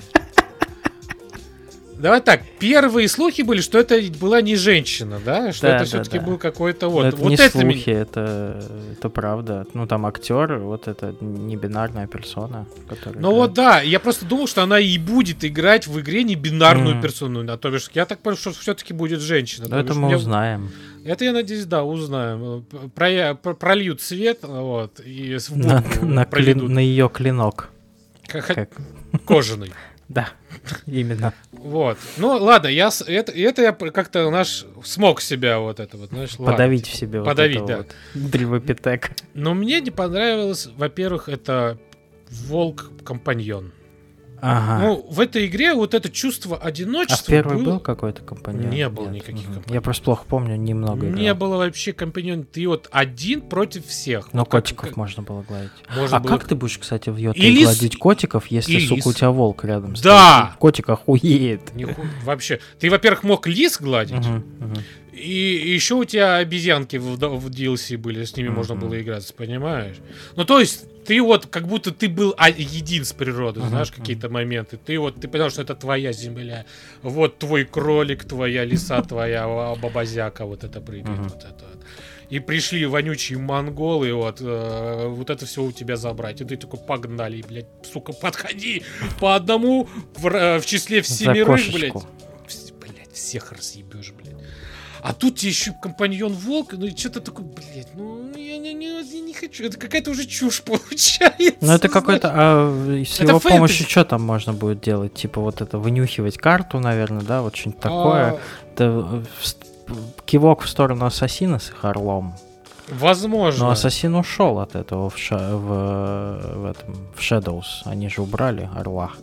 Давай так, первые слухи были, что это была не женщина, да? Что да, это да, все-таки да. был какой-то вот... Это вот не это слухи, меня... это, это правда. Ну, там актер, вот это не бинарная персона, которая... Ну играет. Вот да, я просто думал, что она и будет играть в игре не бинарную mm. персону. А то бишь, я так понял, что все-таки будет женщина. Да, это бишь, мы мне... узнаем. Это, я надеюсь, да, узнаем. Про... Прольют свет, вот, и на, на, клин... на ее клинок. Как... Как... Кожаный. Да, именно. Вот. Ну, ладно, я это, это я как-то наш смог себя вот это вот, знаешь, подавить ладно, в себе подавить, вот да. Вот древопитек. Но мне не понравилось, во-первых, это волк-компаньон. Ага. Ну, в этой игре вот это чувство одиночества. А в первый было... был какой-то компаньон? Не было Нет. никаких угу. компаньонов. Я просто плохо помню, немного играл. Не было вообще компаньон. Ты вот один против всех. Но вот котиков как... можно было гладить. Можно а было... как ты будешь, кстати, в Йотей гладить котиков, если, и сука, лис. у тебя волк рядом стоит? Да! Котик охуеет. Ниху... Вообще. Ты, во-первых, мог лис гладить. Угу, угу. И еще у тебя обезьянки в, в ди эл си были, с ними mm-hmm. можно было играться, понимаешь? Ну, то есть, ты вот, как будто ты был един с природой, mm-hmm. знаешь, какие-то моменты. Ты вот, ты понял, что это твоя земля. Вот твой кролик, твоя лиса, твоя бабазяка, вот это прыгает, mm-hmm. вот это вот. И пришли вонючие монголы, вот, э, вот это все у тебя забрать. И ты такой, погнали, блядь, сука, подходи по одному в, в числе всемирых, блядь. Блядь, всех разъебешь, блядь. А тут еще компаньон волк, ну и что-то такое, блядь, ну я не, не, я не хочу. Это какая-то уже чушь получается. Ну это какой-то, а с Это его фэнтези. помощью что там можно будет делать? Типа вот это вынюхивать карту, наверное, да, вот что-нибудь такое. А, Это в- в- кивок в сторону ассасина с их орлом. Возможно. Но ассасин ушел от этого в, ша- в, в этом в Shadows. Они же убрали орла.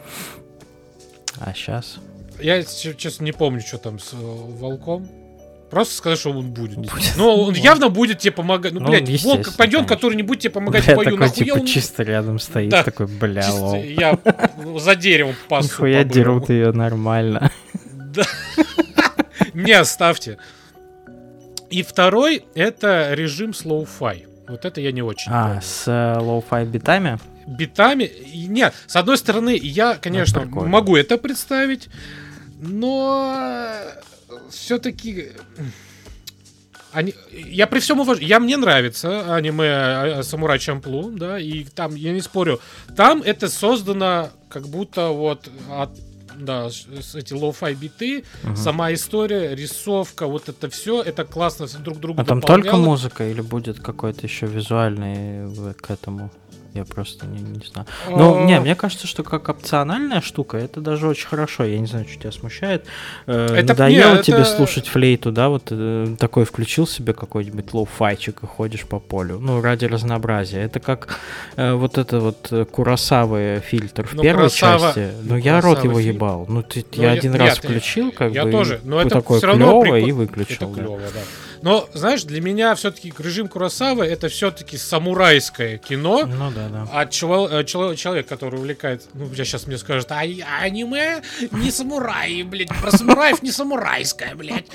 А сейчас Я, ч- честно, не помню, что там с э, волком. Просто сказать, что он будет. Будет. Но он явно будет тебе помогать. Ну, Ну, блядь, естественно, волк компаньон, конечно. который не будет тебе помогать в бля, бою. такой Нахуя типа он чисто рядом стоит, Да. такой, бля, чисто- лол. Я ну, за деревом пасу. Нихуя по-бырому. дерут ее нормально. Да. Не оставьте. И второй — это режим слоу-фай. Вот это я не очень А, понял. с э, лоу-фай битами? Битами. и- Нет, с одной стороны, я, конечно, прикольно. могу это представить, но все-таки они... я при всем уважении, я мне нравится аниме а, Самурай Чамплу, да, и там, я не спорю, там это создано как будто вот от да, с- с- эти лоу-фай биты, Мгм. сама история, рисовка, вот это все, это классно друг друга А там только дополняло. музыка или будет какой-то еще визуальный в- к этому? Я просто не, не знаю. А, Ну, не, мне кажется, что как опциональная штука, это даже очень хорошо. Я не знаю, что тебя смущает. Э, Это- Надоело не, тебе это- слушать флейту, да? Вот э, такой включил себе какой-нибудь лоу-файчик и ходишь по полю. Ну, ради разнообразия. Это как э, вот это вот э, Куросавы фильтр в Ну, первой Куросава- части. ну, Ну, я рот Куросава его фильм. ебал. Ну, ты, Ну, я я- один нет, раз я- включил, как я бы. тоже, но и это такое всё равно клёвое, прикол- и выключил. Это да. клево, да. Но, знаешь, для меня все-таки режим Куросавы это все-таки самурайское кино. Ну да, да. А чел- э, чел- человек, который увлекает, ну, я сейчас мне скажет, а я- аниме не самураи, блядь, про самураев не самурайское, блядь.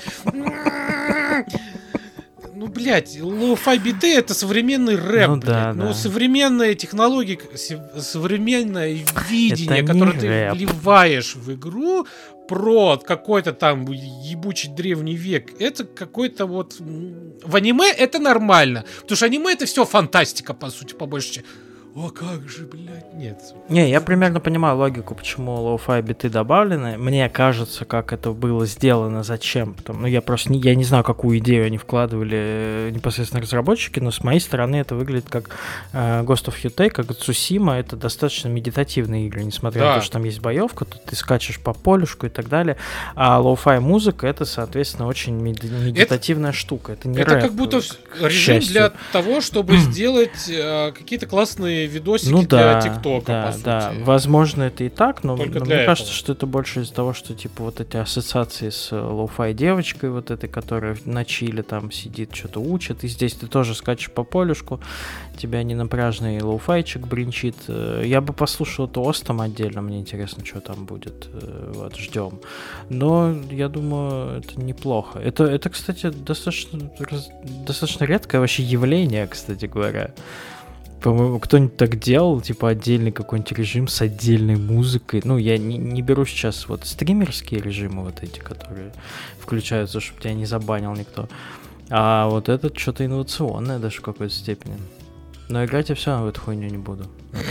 Ну, блядь, лоу-фай биты это современный рэп, Ну блядь. да, Ну, да. современные технологии, се- современное видение, не которое ты рэп. вливаешь в игру про какой-то там ебучий древний век, это какой-то вот... м, В аниме это нормально, потому что аниме это все фантастика, по сути, по большей части. О, как же, блядь, нет. Не, я примерно понимаю логику, почему лоу-фай биты добавлены. Мне кажется, как это было сделано, зачем. Потому, ну, я просто не, я не знаю, какую идею они вкладывали э, непосредственно разработчики, но с моей стороны это выглядит как э, Ghost of Yotei, как Цусима. Это достаточно медитативные игры, несмотря Да. на то, что там есть боевка, тут ты скачешь по полюшку и так далее. А лоу-фай музыка это, соответственно, очень мед- медитативная штука. Это не Это рэп, как будто э, в- к режим счастью. для того, чтобы сделать э, какие-то классные видосики Ну для да, ТикТока, да, по сути. да. Возможно, это и так, но, Только но для мне кажется, этого. что это больше из-за того, что типа вот эти ассоциации с э, лоу-фай девочкой, вот этой, которая на чиле там сидит, что-то учит, и здесь ты тоже скачешь по полюшку, тебя не напряжный лоу-файчик бринчит. Э, Я бы послушал это остом отдельно, мне интересно, что там будет. Э, Вот, ждем. Но я думаю, это неплохо. Это, это кстати, достаточно, раз- достаточно редкое вообще явление, кстати говоря. По-моему, кто-нибудь так делал, типа отдельный какой-нибудь режим с отдельной музыкой. Ну, я не, не беру сейчас вот стримерские режимы вот эти, которые включаются, чтобы тебя не забанил никто. А вот этот что-то инновационное даже в какой-то степени. Но играть я все равно в эту хуйню не буду.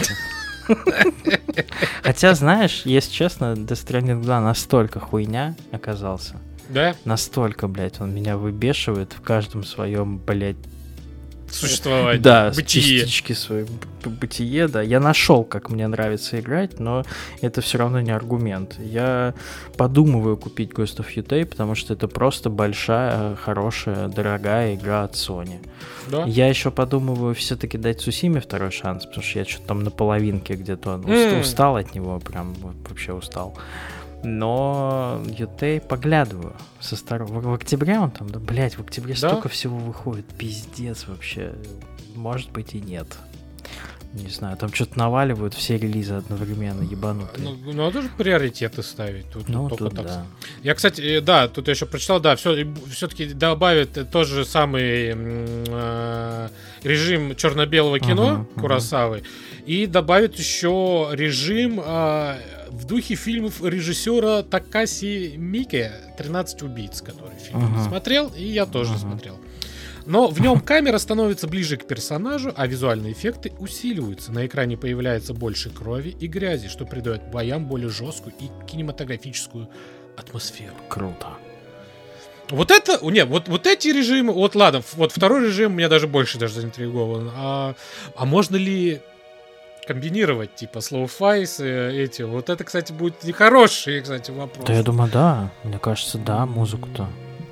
Хотя, знаешь, если честно, Death Stranding два настолько хуйня оказался. Да? Настолько, блядь, он меня выбешивает в каждом своем, блядь, Существовать. да, Бытие. частички своей б- бытие, да. Я нашел, как мне нравится играть, но это все равно не аргумент. Я подумываю купить Ghost of Yotei, потому что это просто большая, хорошая, дорогая игра от Sony. Да? Я еще подумываю все-таки дать Цусиме второй шанс, потому что я что-то там на половинке где-то уст- М. устал от него, прям вот вообще устал. Но Yotei поглядываю со старого. В, в октябре он там, да, блять, в октябре Да? столько всего выходит, пиздец вообще. Может быть и нет. Не знаю, там что-то наваливают все релизы одновременно, ебанутые. Ну, ну, надо же приоритеты ставить. Тут, Ну, тут только тут так. да. Я, кстати, э, да, тут я еще прочитал, да, все, все-таки добавят э, тот же самый м, э, режим черно-белого кино Ага, ага. Куросавы и добавят еще режим э, в духе фильмов режиссера Такаси Мике «тринадцать убийц», который фильм Ага. смотрел, и я тоже Ага. смотрел. Но в нем камера становится ближе к персонажу, а визуальные эффекты усиливаются. На экране появляется больше крови и грязи, что придает боям более жесткую и кинематографическую атмосферу. Круто. Вот это, не, вот, вот эти режимы, вот ладно, вот второй режим меня даже больше даже заинтригован. А, а можно ли комбинировать, типа, слоу-фай с эти? Вот это, кстати, будет нехороший, кстати, вопрос. Да, я думаю, да. Мне кажется, да, музыку-то.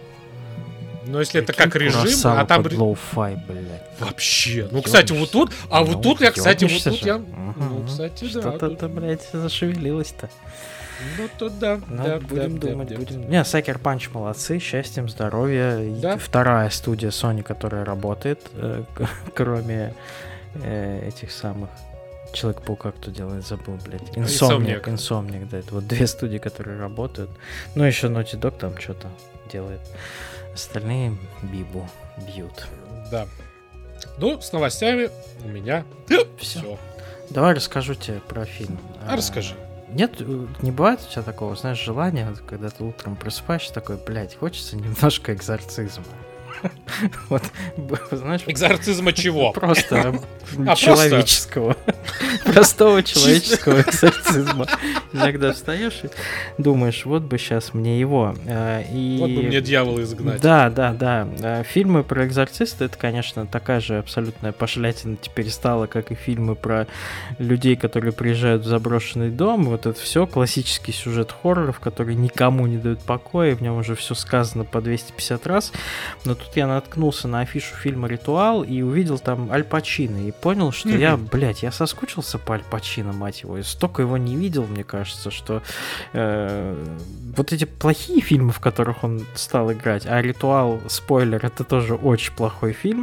Но если это как режим, а там... лоу-фай, блядь. Вообще. Ну, кстати, вот тут... А вот тут я, кстати, вот тут я... Ну, кстати, да. Что-то, блядь, зашевелилось-то. Ну, то да. Ну, будем думать, будем... Не, Sucker Punch молодцы, счастьем, здоровья. Вторая студия Sony, которая работает, кроме этих самых... Человек-паука кто делает, забыл, блядь. Insomniac, Insomniac, да, это вот две студии, которые работают. Ну, еще Naughty Dog там что-то делает. Остальные бибу бьют. Да. Ну, с новостями у меня все. все. Давай расскажу тебе про фильм. А, расскажи. Нет, не бывает у тебя такого, знаешь, желания, когда ты утром просыпаешься, такой, блядь, хочется немножко экзорцизма. Вот, знаешь... Экзорцизма чего? Просто человеческого. Простого человеческого экзорцизма. Иногда встаешь и думаешь, вот бы сейчас мне его. Вот бы мне дьявола изгнать. Да, да, да. Фильмы про экзорциста, это, конечно, такая же абсолютная пошлятина теперь стала, как и фильмы про людей, которые приезжают в заброшенный дом. Вот это все классический сюжет хорроров, который никому не дают покоя, в нем уже все сказано по двести пятьдесят раз. Но тут я наткнулся на афишу фильма «Ритуал» и увидел там Аль Пачино, и понял, что mm-hmm. я, блядь, я соскучился по Аль Пачино, мать его, и столько его не видел, мне кажется, что э, вот эти плохие фильмы, в которых он стал играть, а «Ритуал», спойлер, это тоже очень плохой фильм,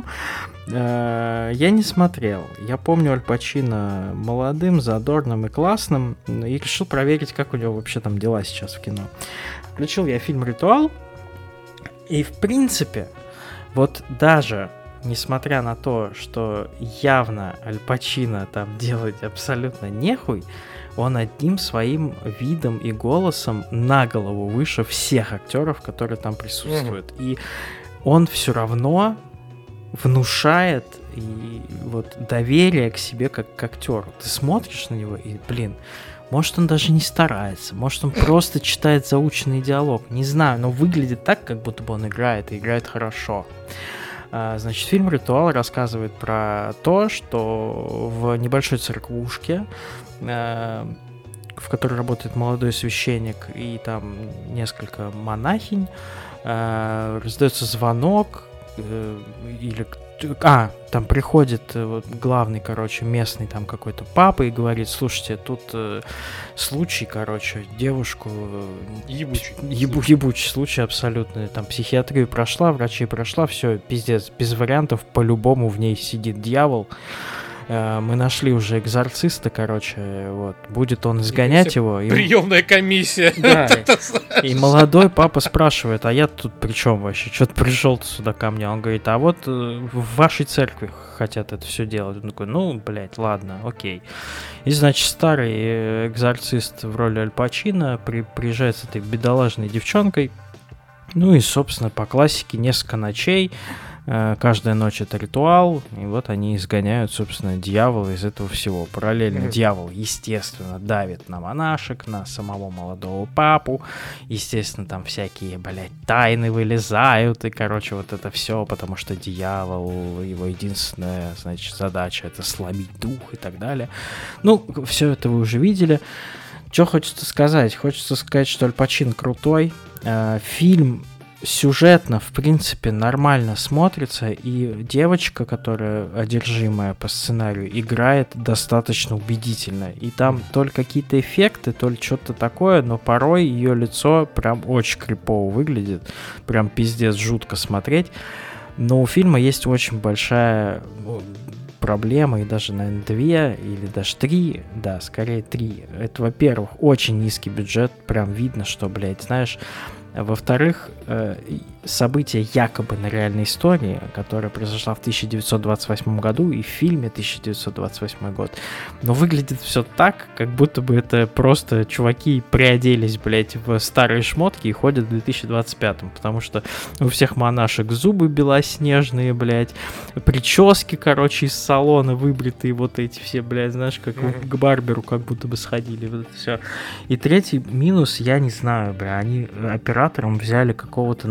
э, я не смотрел. Я помню Аль Пачино молодым, задорным и классным, и решил проверить, как у него вообще там дела сейчас в кино. Включил я фильм «Ритуал», и, в принципе, вот даже несмотря на то, что явно Аль Пачино там делать абсолютно нехуй, он одним своим видом и голосом на голову выше всех актеров, которые там присутствуют. Mm-hmm. И он все равно внушает и вот доверие к себе как к актеру. Ты смотришь на него и, блин, может, он даже не старается, может, он просто читает заученный диалог, не знаю, но выглядит так, как будто бы он играет, и играет хорошо. Значит, фильм «Ритуал» рассказывает про то, что в небольшой церквушке, в которой работает молодой священник и там несколько монахинь, раздается звонок, или а, там приходит вот, главный, короче, местный там какой-то папа и говорит, слушайте, тут э, случай, короче, девушку... Ебучий. Ебу, ебучий случай абсолютно. Там психиатрию прошла, врачей прошла, все, пиздец, без вариантов, по-любому в ней сидит дьявол. Мы нашли уже экзорциста, короче, вот, будет он изгонять его. И... Приемная комиссия. Да, и, и молодой папа спрашивает, а я тут при чем вообще? Что ты пришел сюда ко мне? Он говорит, а вот в вашей церкви хотят это все делать. Он такой, ну, блядь, ладно, окей. И, значит, старый экзорцист в роли Аль Пачино при, приезжает с этой бедолажной девчонкой. Ну и, собственно, по классике несколько ночей. Каждая ночь это ритуал, и вот они изгоняют, собственно, дьявола из этого всего. Параллельно mm-hmm. дьявол, естественно, давит на монашек, на самого молодого папу. Естественно, там всякие, блядь, тайны вылезают, и, короче, вот это все, потому что дьявол, его единственная, значит, задача — это сломить дух и так далее. Ну, все это вы уже видели. Что хочется сказать? Хочется сказать, что Аль Пачино крутой. Фильм сюжетно, в принципе, нормально смотрится, и девочка, которая одержимая по сценарию, играет достаточно убедительно. И там то ли какие-то эффекты, то ли что-то такое, но порой ее лицо прям очень крипово выглядит. Прям пиздец жутко смотреть. Но у фильма есть очень большая проблема, и даже, наверное, две или даже три, да, скорее три. Это, во-первых, очень низкий бюджет, прям видно, что, блядь, знаешь. Во-вторых, события якобы на реальной истории, которая произошла в тысяча девятьсот двадцать восьмом году и в фильме тысяча девятьсот двадцать восьмой год, но выглядит все так, как будто бы это просто чуваки приоделись, блядь, в старые шмотки и ходят в две тысячи двадцать пятом, потому что у всех монашек зубы белоснежные, блядь, прически, короче, из салона выбритые вот эти все, блядь, знаешь, как mm-hmm. к барберу как будто бы сходили, вот это все. И третий минус, я не знаю, бля, они оператором взяли какого-то, наверное,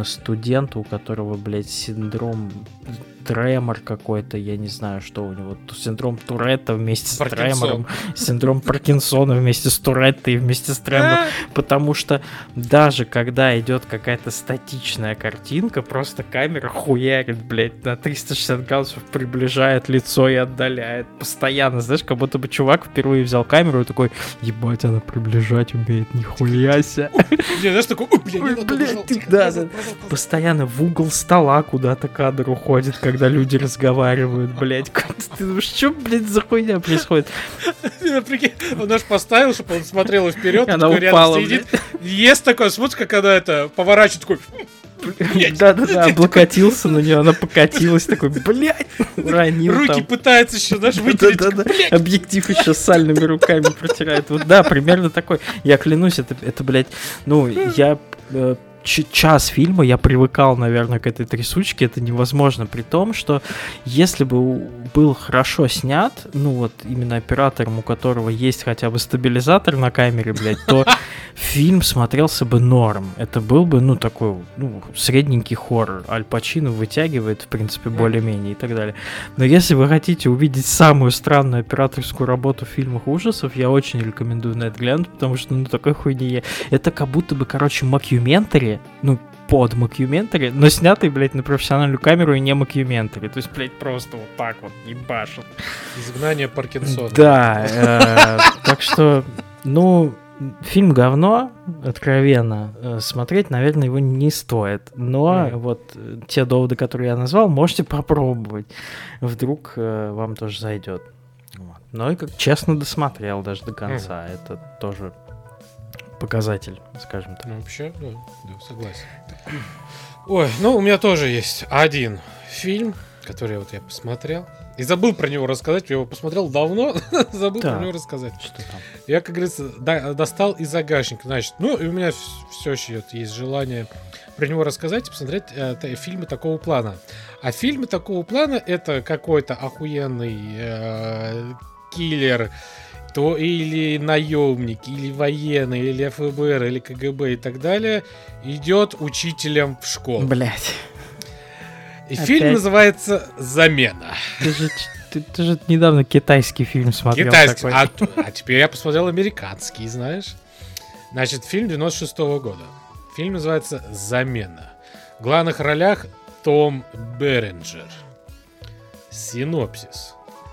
студента, у которого, блядь, синдром тремор какой-то, я не знаю, что у него, синдром Туретта вместе с Паркинсон. тремором, синдром Паркинсона вместе с Туретто и вместе с тремором, потому что даже когда идет какая-то статичная картинка, просто камера хуярит, блядь, на триста шестьдесят градусов приближает лицо и отдаляет постоянно, знаешь, как будто бы чувак впервые взял камеру и такой, ебать, она приближать умеет, нихуя себе. Знаешь, такой, ой, блядь, не надо, Блядь, пожалуйста, ты- да, назад, да. назад, назад. Постоянно в угол стола куда-то кадр уходит, когда люди разговаривают, блядь. Ты думаешь, что, блядь, за хуйня происходит? Ну, прикинь, он аж поставил, чтобы он смотрел вперед, Она такой упала, рядом сидит. Есть такой, смотришь, как она это поворачивает, такой, блядь. Да-да-да, облокотился на нее, она покатилась, такой, блядь, уронил руки там. пытается еще, знаешь, вытереть. Да-да-да, блядь. объектив еще сальными руками протирает. Вот да, примерно такой. Я клянусь, это, это блядь, ну, я э, ч- час фильма, я привыкал, наверное, к этой трясучке, это невозможно, при том, что если бы у- был хорошо снят, ну вот именно оператором, у которого есть хотя бы стабилизатор на камере, блядь, то фильм смотрелся бы норм. Это был бы, ну, такой, ну, средненький хоррор. Аль Пачино вытягивает, в принципе, более-менее и так далее. Но если вы хотите увидеть самую странную операторскую работу в фильмах ужасов, я очень рекомендую на это глянуть, потому что, ну, такой хуйни я- это как будто бы, короче, мокюментари, ну, под мокюментари, но снятый, блядь, на профессиональную камеру и не мокюментари. То есть, блядь, просто вот так вот ебашит. Изгнание Паркинсона. Да, э, так что, ну, фильм говно, откровенно. Э, Смотреть, наверное, его не стоит. Но Мгм. вот э, те доводы, которые я назвал, можете попробовать. Вдруг э, вам тоже зайдет. Вот. Ну и как честно досмотрел даже до конца. Это тоже показатель, скажем так. Ну, вообще, да, да, согласен. Ой, ну, у меня тоже есть один фильм, который вот я посмотрел. И забыл про него рассказать, я его посмотрел давно, забыл Так. про него рассказать. Что там? Я, как говорится, да- достал из загашника, значит, ну, и у меня все еще вот есть желание про него рассказать и посмотреть э, т- фильмы такого плана. А фильмы такого плана — это какой-то охуенный э, киллер, то или наемник, или военный, или эф бэ эр, или ка гэ бэ и так далее, идет учителем в школу. Блять. И опять? фильм называется «Замена». Ты же, ч- ты, ты же недавно китайский фильм смотрел. Китайский. такой. А, т- а теперь я посмотрел американский, знаешь. Значит, фильм девяносто шестого года. Фильм называется «Замена». В главных ролях Том Беренджер. Синопсис.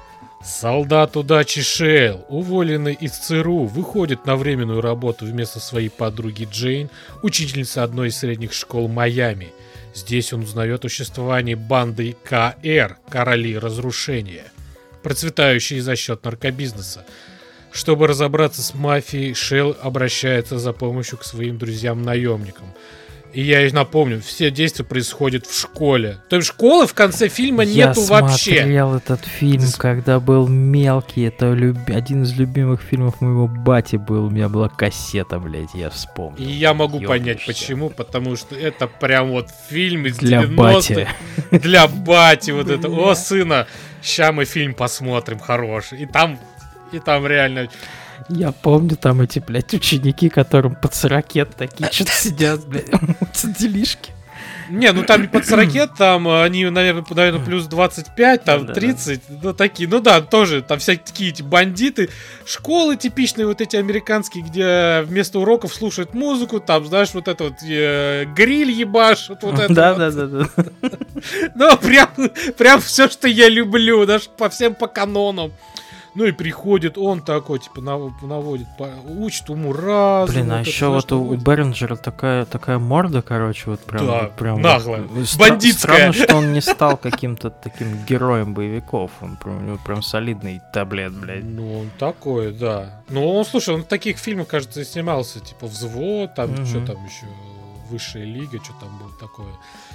Солдат удачи Шейл, уволенный из ЦРУ, выходит на временную работу вместо своей подруги Джейн, учительницы одной из средних школ Майами. Здесь он узнает о существовании банды ка эр, Короли Разрушения, процветающей за счет наркобизнеса. Чтобы разобраться с мафией, Шейл обращается за помощью к своим друзьям-наемникам. И я и напомню, все действия происходят в школе. То есть школы в конце фильма Я нету вообще. смотрел этот фильм, Ты с- когда был мелкий. Это люб- один из любимых фильмов моего бати был. У меня была кассета, блядь, я вспомнил. И я могу понять, Ёбнешься. почему. Потому что это прям вот фильм из Для девяностых. бати. Для бати вот это. О, сына, ща мы фильм посмотрим хороший. И там, и там реально... Я помню там эти, блядь, ученики, которым под сорокет такие что-то сидят, блядь, делишки. Не, ну там не под сорок, там они, наверное, наверное, плюс двадцать пять, там Да-да-да. тридцать, ну такие, ну да, тоже, там всякие такие эти бандиты, школы типичные вот эти американские, где вместо уроков слушают музыку, там, знаешь, вот это вот э, гриль ебашут, вот это вот. Да-да-да. Ну, прям, прям все, что я люблю, даже по всем по канонам. Ну и приходит он такой, типа, нав- наводит, по- учит уму разум. Блин, а вот это, еще знаешь, вот у, у наводит. Бернджера такая, такая морда, короче, вот прям... Да, вот прям наглая, вот, стра- бандитская. Странно, что он не стал каким-то таким героем боевиков. Он прям, у него прям солидный таблет, блядь. Ну, он такой, да. Ну, он, слушай, он в таких фильмах, кажется, и снимался, типа «Взвод», там, Мгм. что там еще, «Высшая лига», что там было такое.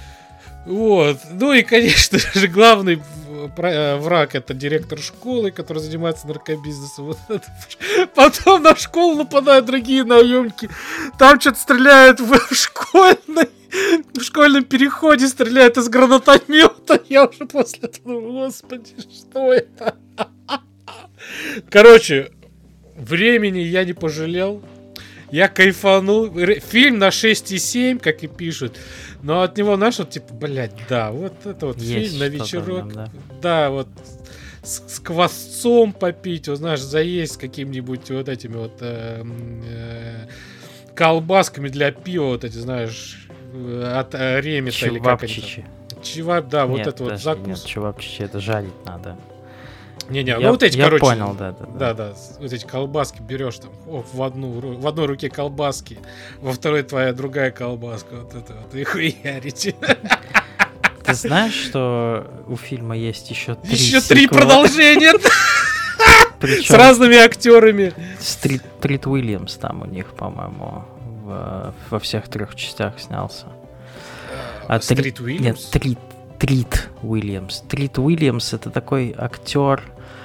Вот. Ну и, конечно же, главный в- про- э, враг — это директор школы, который занимается наркобизнесом. Вот это. Потом на школу нападают другие наемники. Там что-то стреляют в школьной... В школьном переходе стреляют из гранатомета. Я уже после этого думаю, господи, что это? Короче, времени я не пожалел. Я кайфанул. Р- Фильм на шесть и семь, как и пишут. Но от него, знаешь, вот типа, блядь, да, вот это вот Есть фильм на что-то в вечерок. нем, да. Да, вот с, с квасцом попить, вот, знаешь, заесть с какими-нибудь вот этими вот э, э, колбасками для пива, вот эти, знаешь, э, от э, Ремета или как они там. Чевапчичи. Чевап, да, вот Нет, это вот подожди, закус. Нет, чевапчичи это жарить надо. Не-не, Я- ну вот эти, я короче. понял, да, да, да. Да, да, с- вот эти колбаски берешь там, оп, в одну ру- в одной руке колбаски, во второй твоя другая колбаска, вот это вот, и хуярите. Ты знаешь, что у фильма есть еще три Еще три сиквела? продолжения с Причем разными актерами. Стрит, Стрит Уильямс там у них, по-моему, в- во всех трех частях снялся. А Три- Стрит Нет, Уильямс? Трит, Трит Уильямс. Трит Уильямс это такой актер.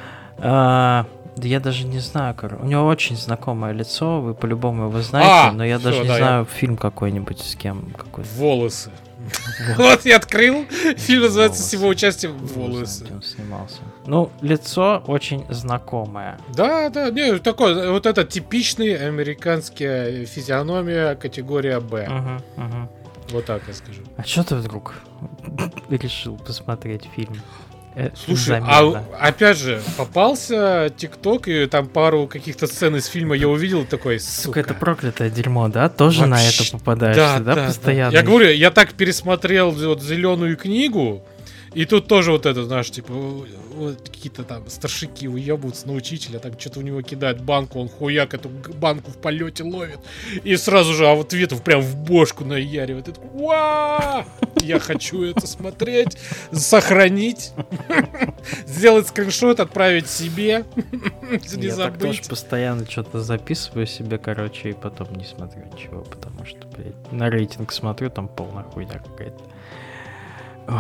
а, да я даже не знаю, кор- у него очень знакомое лицо, вы по-любому его знаете, А, но я всё, даже не да, я- знаю фильм какой-нибудь с кем. Какой Волосы. Вот я открыл. Фильм называется с Волосы. его участием Не знаю, «Волосы». где он снимался. Ну, лицо очень знакомое. Да, да, не, такой, вот это типичный американская физиономия категория Б. Мгм, мгм. Вот так я скажу. А что ты вдруг решил посмотреть фильм? Э, Слушай, замена. а опять же, попался ТикТок, и там пару каких-то сцен из фильма я увидел, такой, сука. Сука, это проклятое дерьмо, да? Тоже на Вообще- это попадаешься, да, да, постоянно? Я говорю, я так пересмотрел вот «Зеленую книгу», и тут тоже вот это, знаешь, типа, вот какие-то там старшики уебываются на учителя, там что-то в него кидают банку, он хуяк эту г- банку в полете ловит, и сразу же а вот ответов прям в бошку наяривает. И такой, «Уа! Я хочу это смотреть, сохранить, сделать скриншот, отправить себе, не Я так тоже забыть». постоянно что-то записываю себе, короче, и потом не смотрю ничего, потому что, блядь, на рейтинг смотрю, там полная хуйня какая-то. Ой.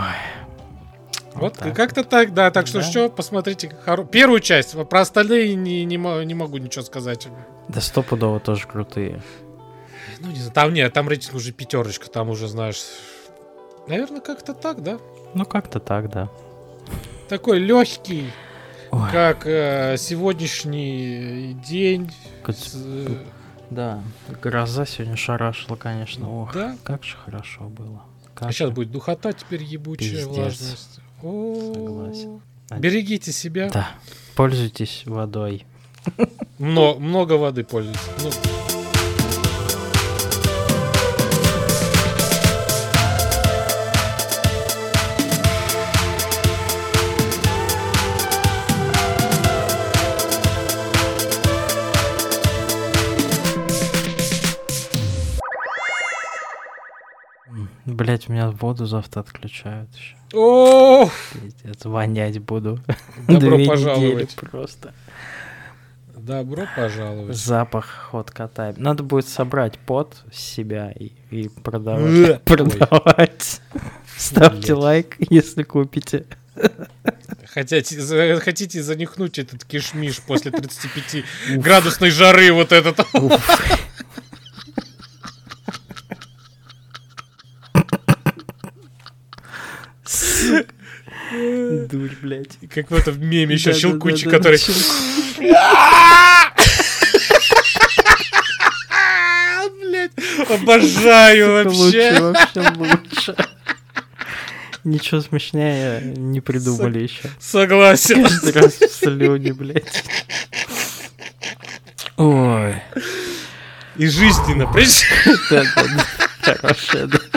Вот так как-то так, да. Так что Да. что, посмотрите хоро- первую часть. Про остальные не, не, мо- не могу ничего сказать. Да стопудово тоже крутые. Ну, не знаю, там нет, там рейтинг уже пятерочка, там уже, знаешь. Наверное, как-то так, да. Ну, как-то так, да. Такой легкий, Ой, как э, сегодняшний день. как- С, э, да, гроза сегодня шарашила, конечно. Ох, да. как же хорошо было. Как А сейчас же. будет духота теперь ебучая, Пиздец. влажность. О, Согласен. Берегите себя. Да, пользуйтесь водой. Мно- много воды пользуйтесь. Ну, Блять, у меня воду завтра отключают еще. О, Пиздец, вонять буду. Добро Две пожаловать. недели просто. добро пожаловать. Запах ход кота. Надо будет собрать пот с себя и, и Ой. продавать. продавать. Ставьте Блядь. лайк, если купите. Хотите, за- хотите занюхнуть этот кишмиш после тридцатипятиградусной жары вот этот? Уф. Сука. Дурь, блядь. Как в этом меме еще Да-да-да-да, щелкунчик, который... щелкунчик. Блядь, обожаю Сука, Лучше, вообще. вообще лучше. Ничего смешнее не придумали еще. Согласен. Каждый раз в слюни, блядь. Ой. И жизненно, причем. Да-да-да. Хорошая, да.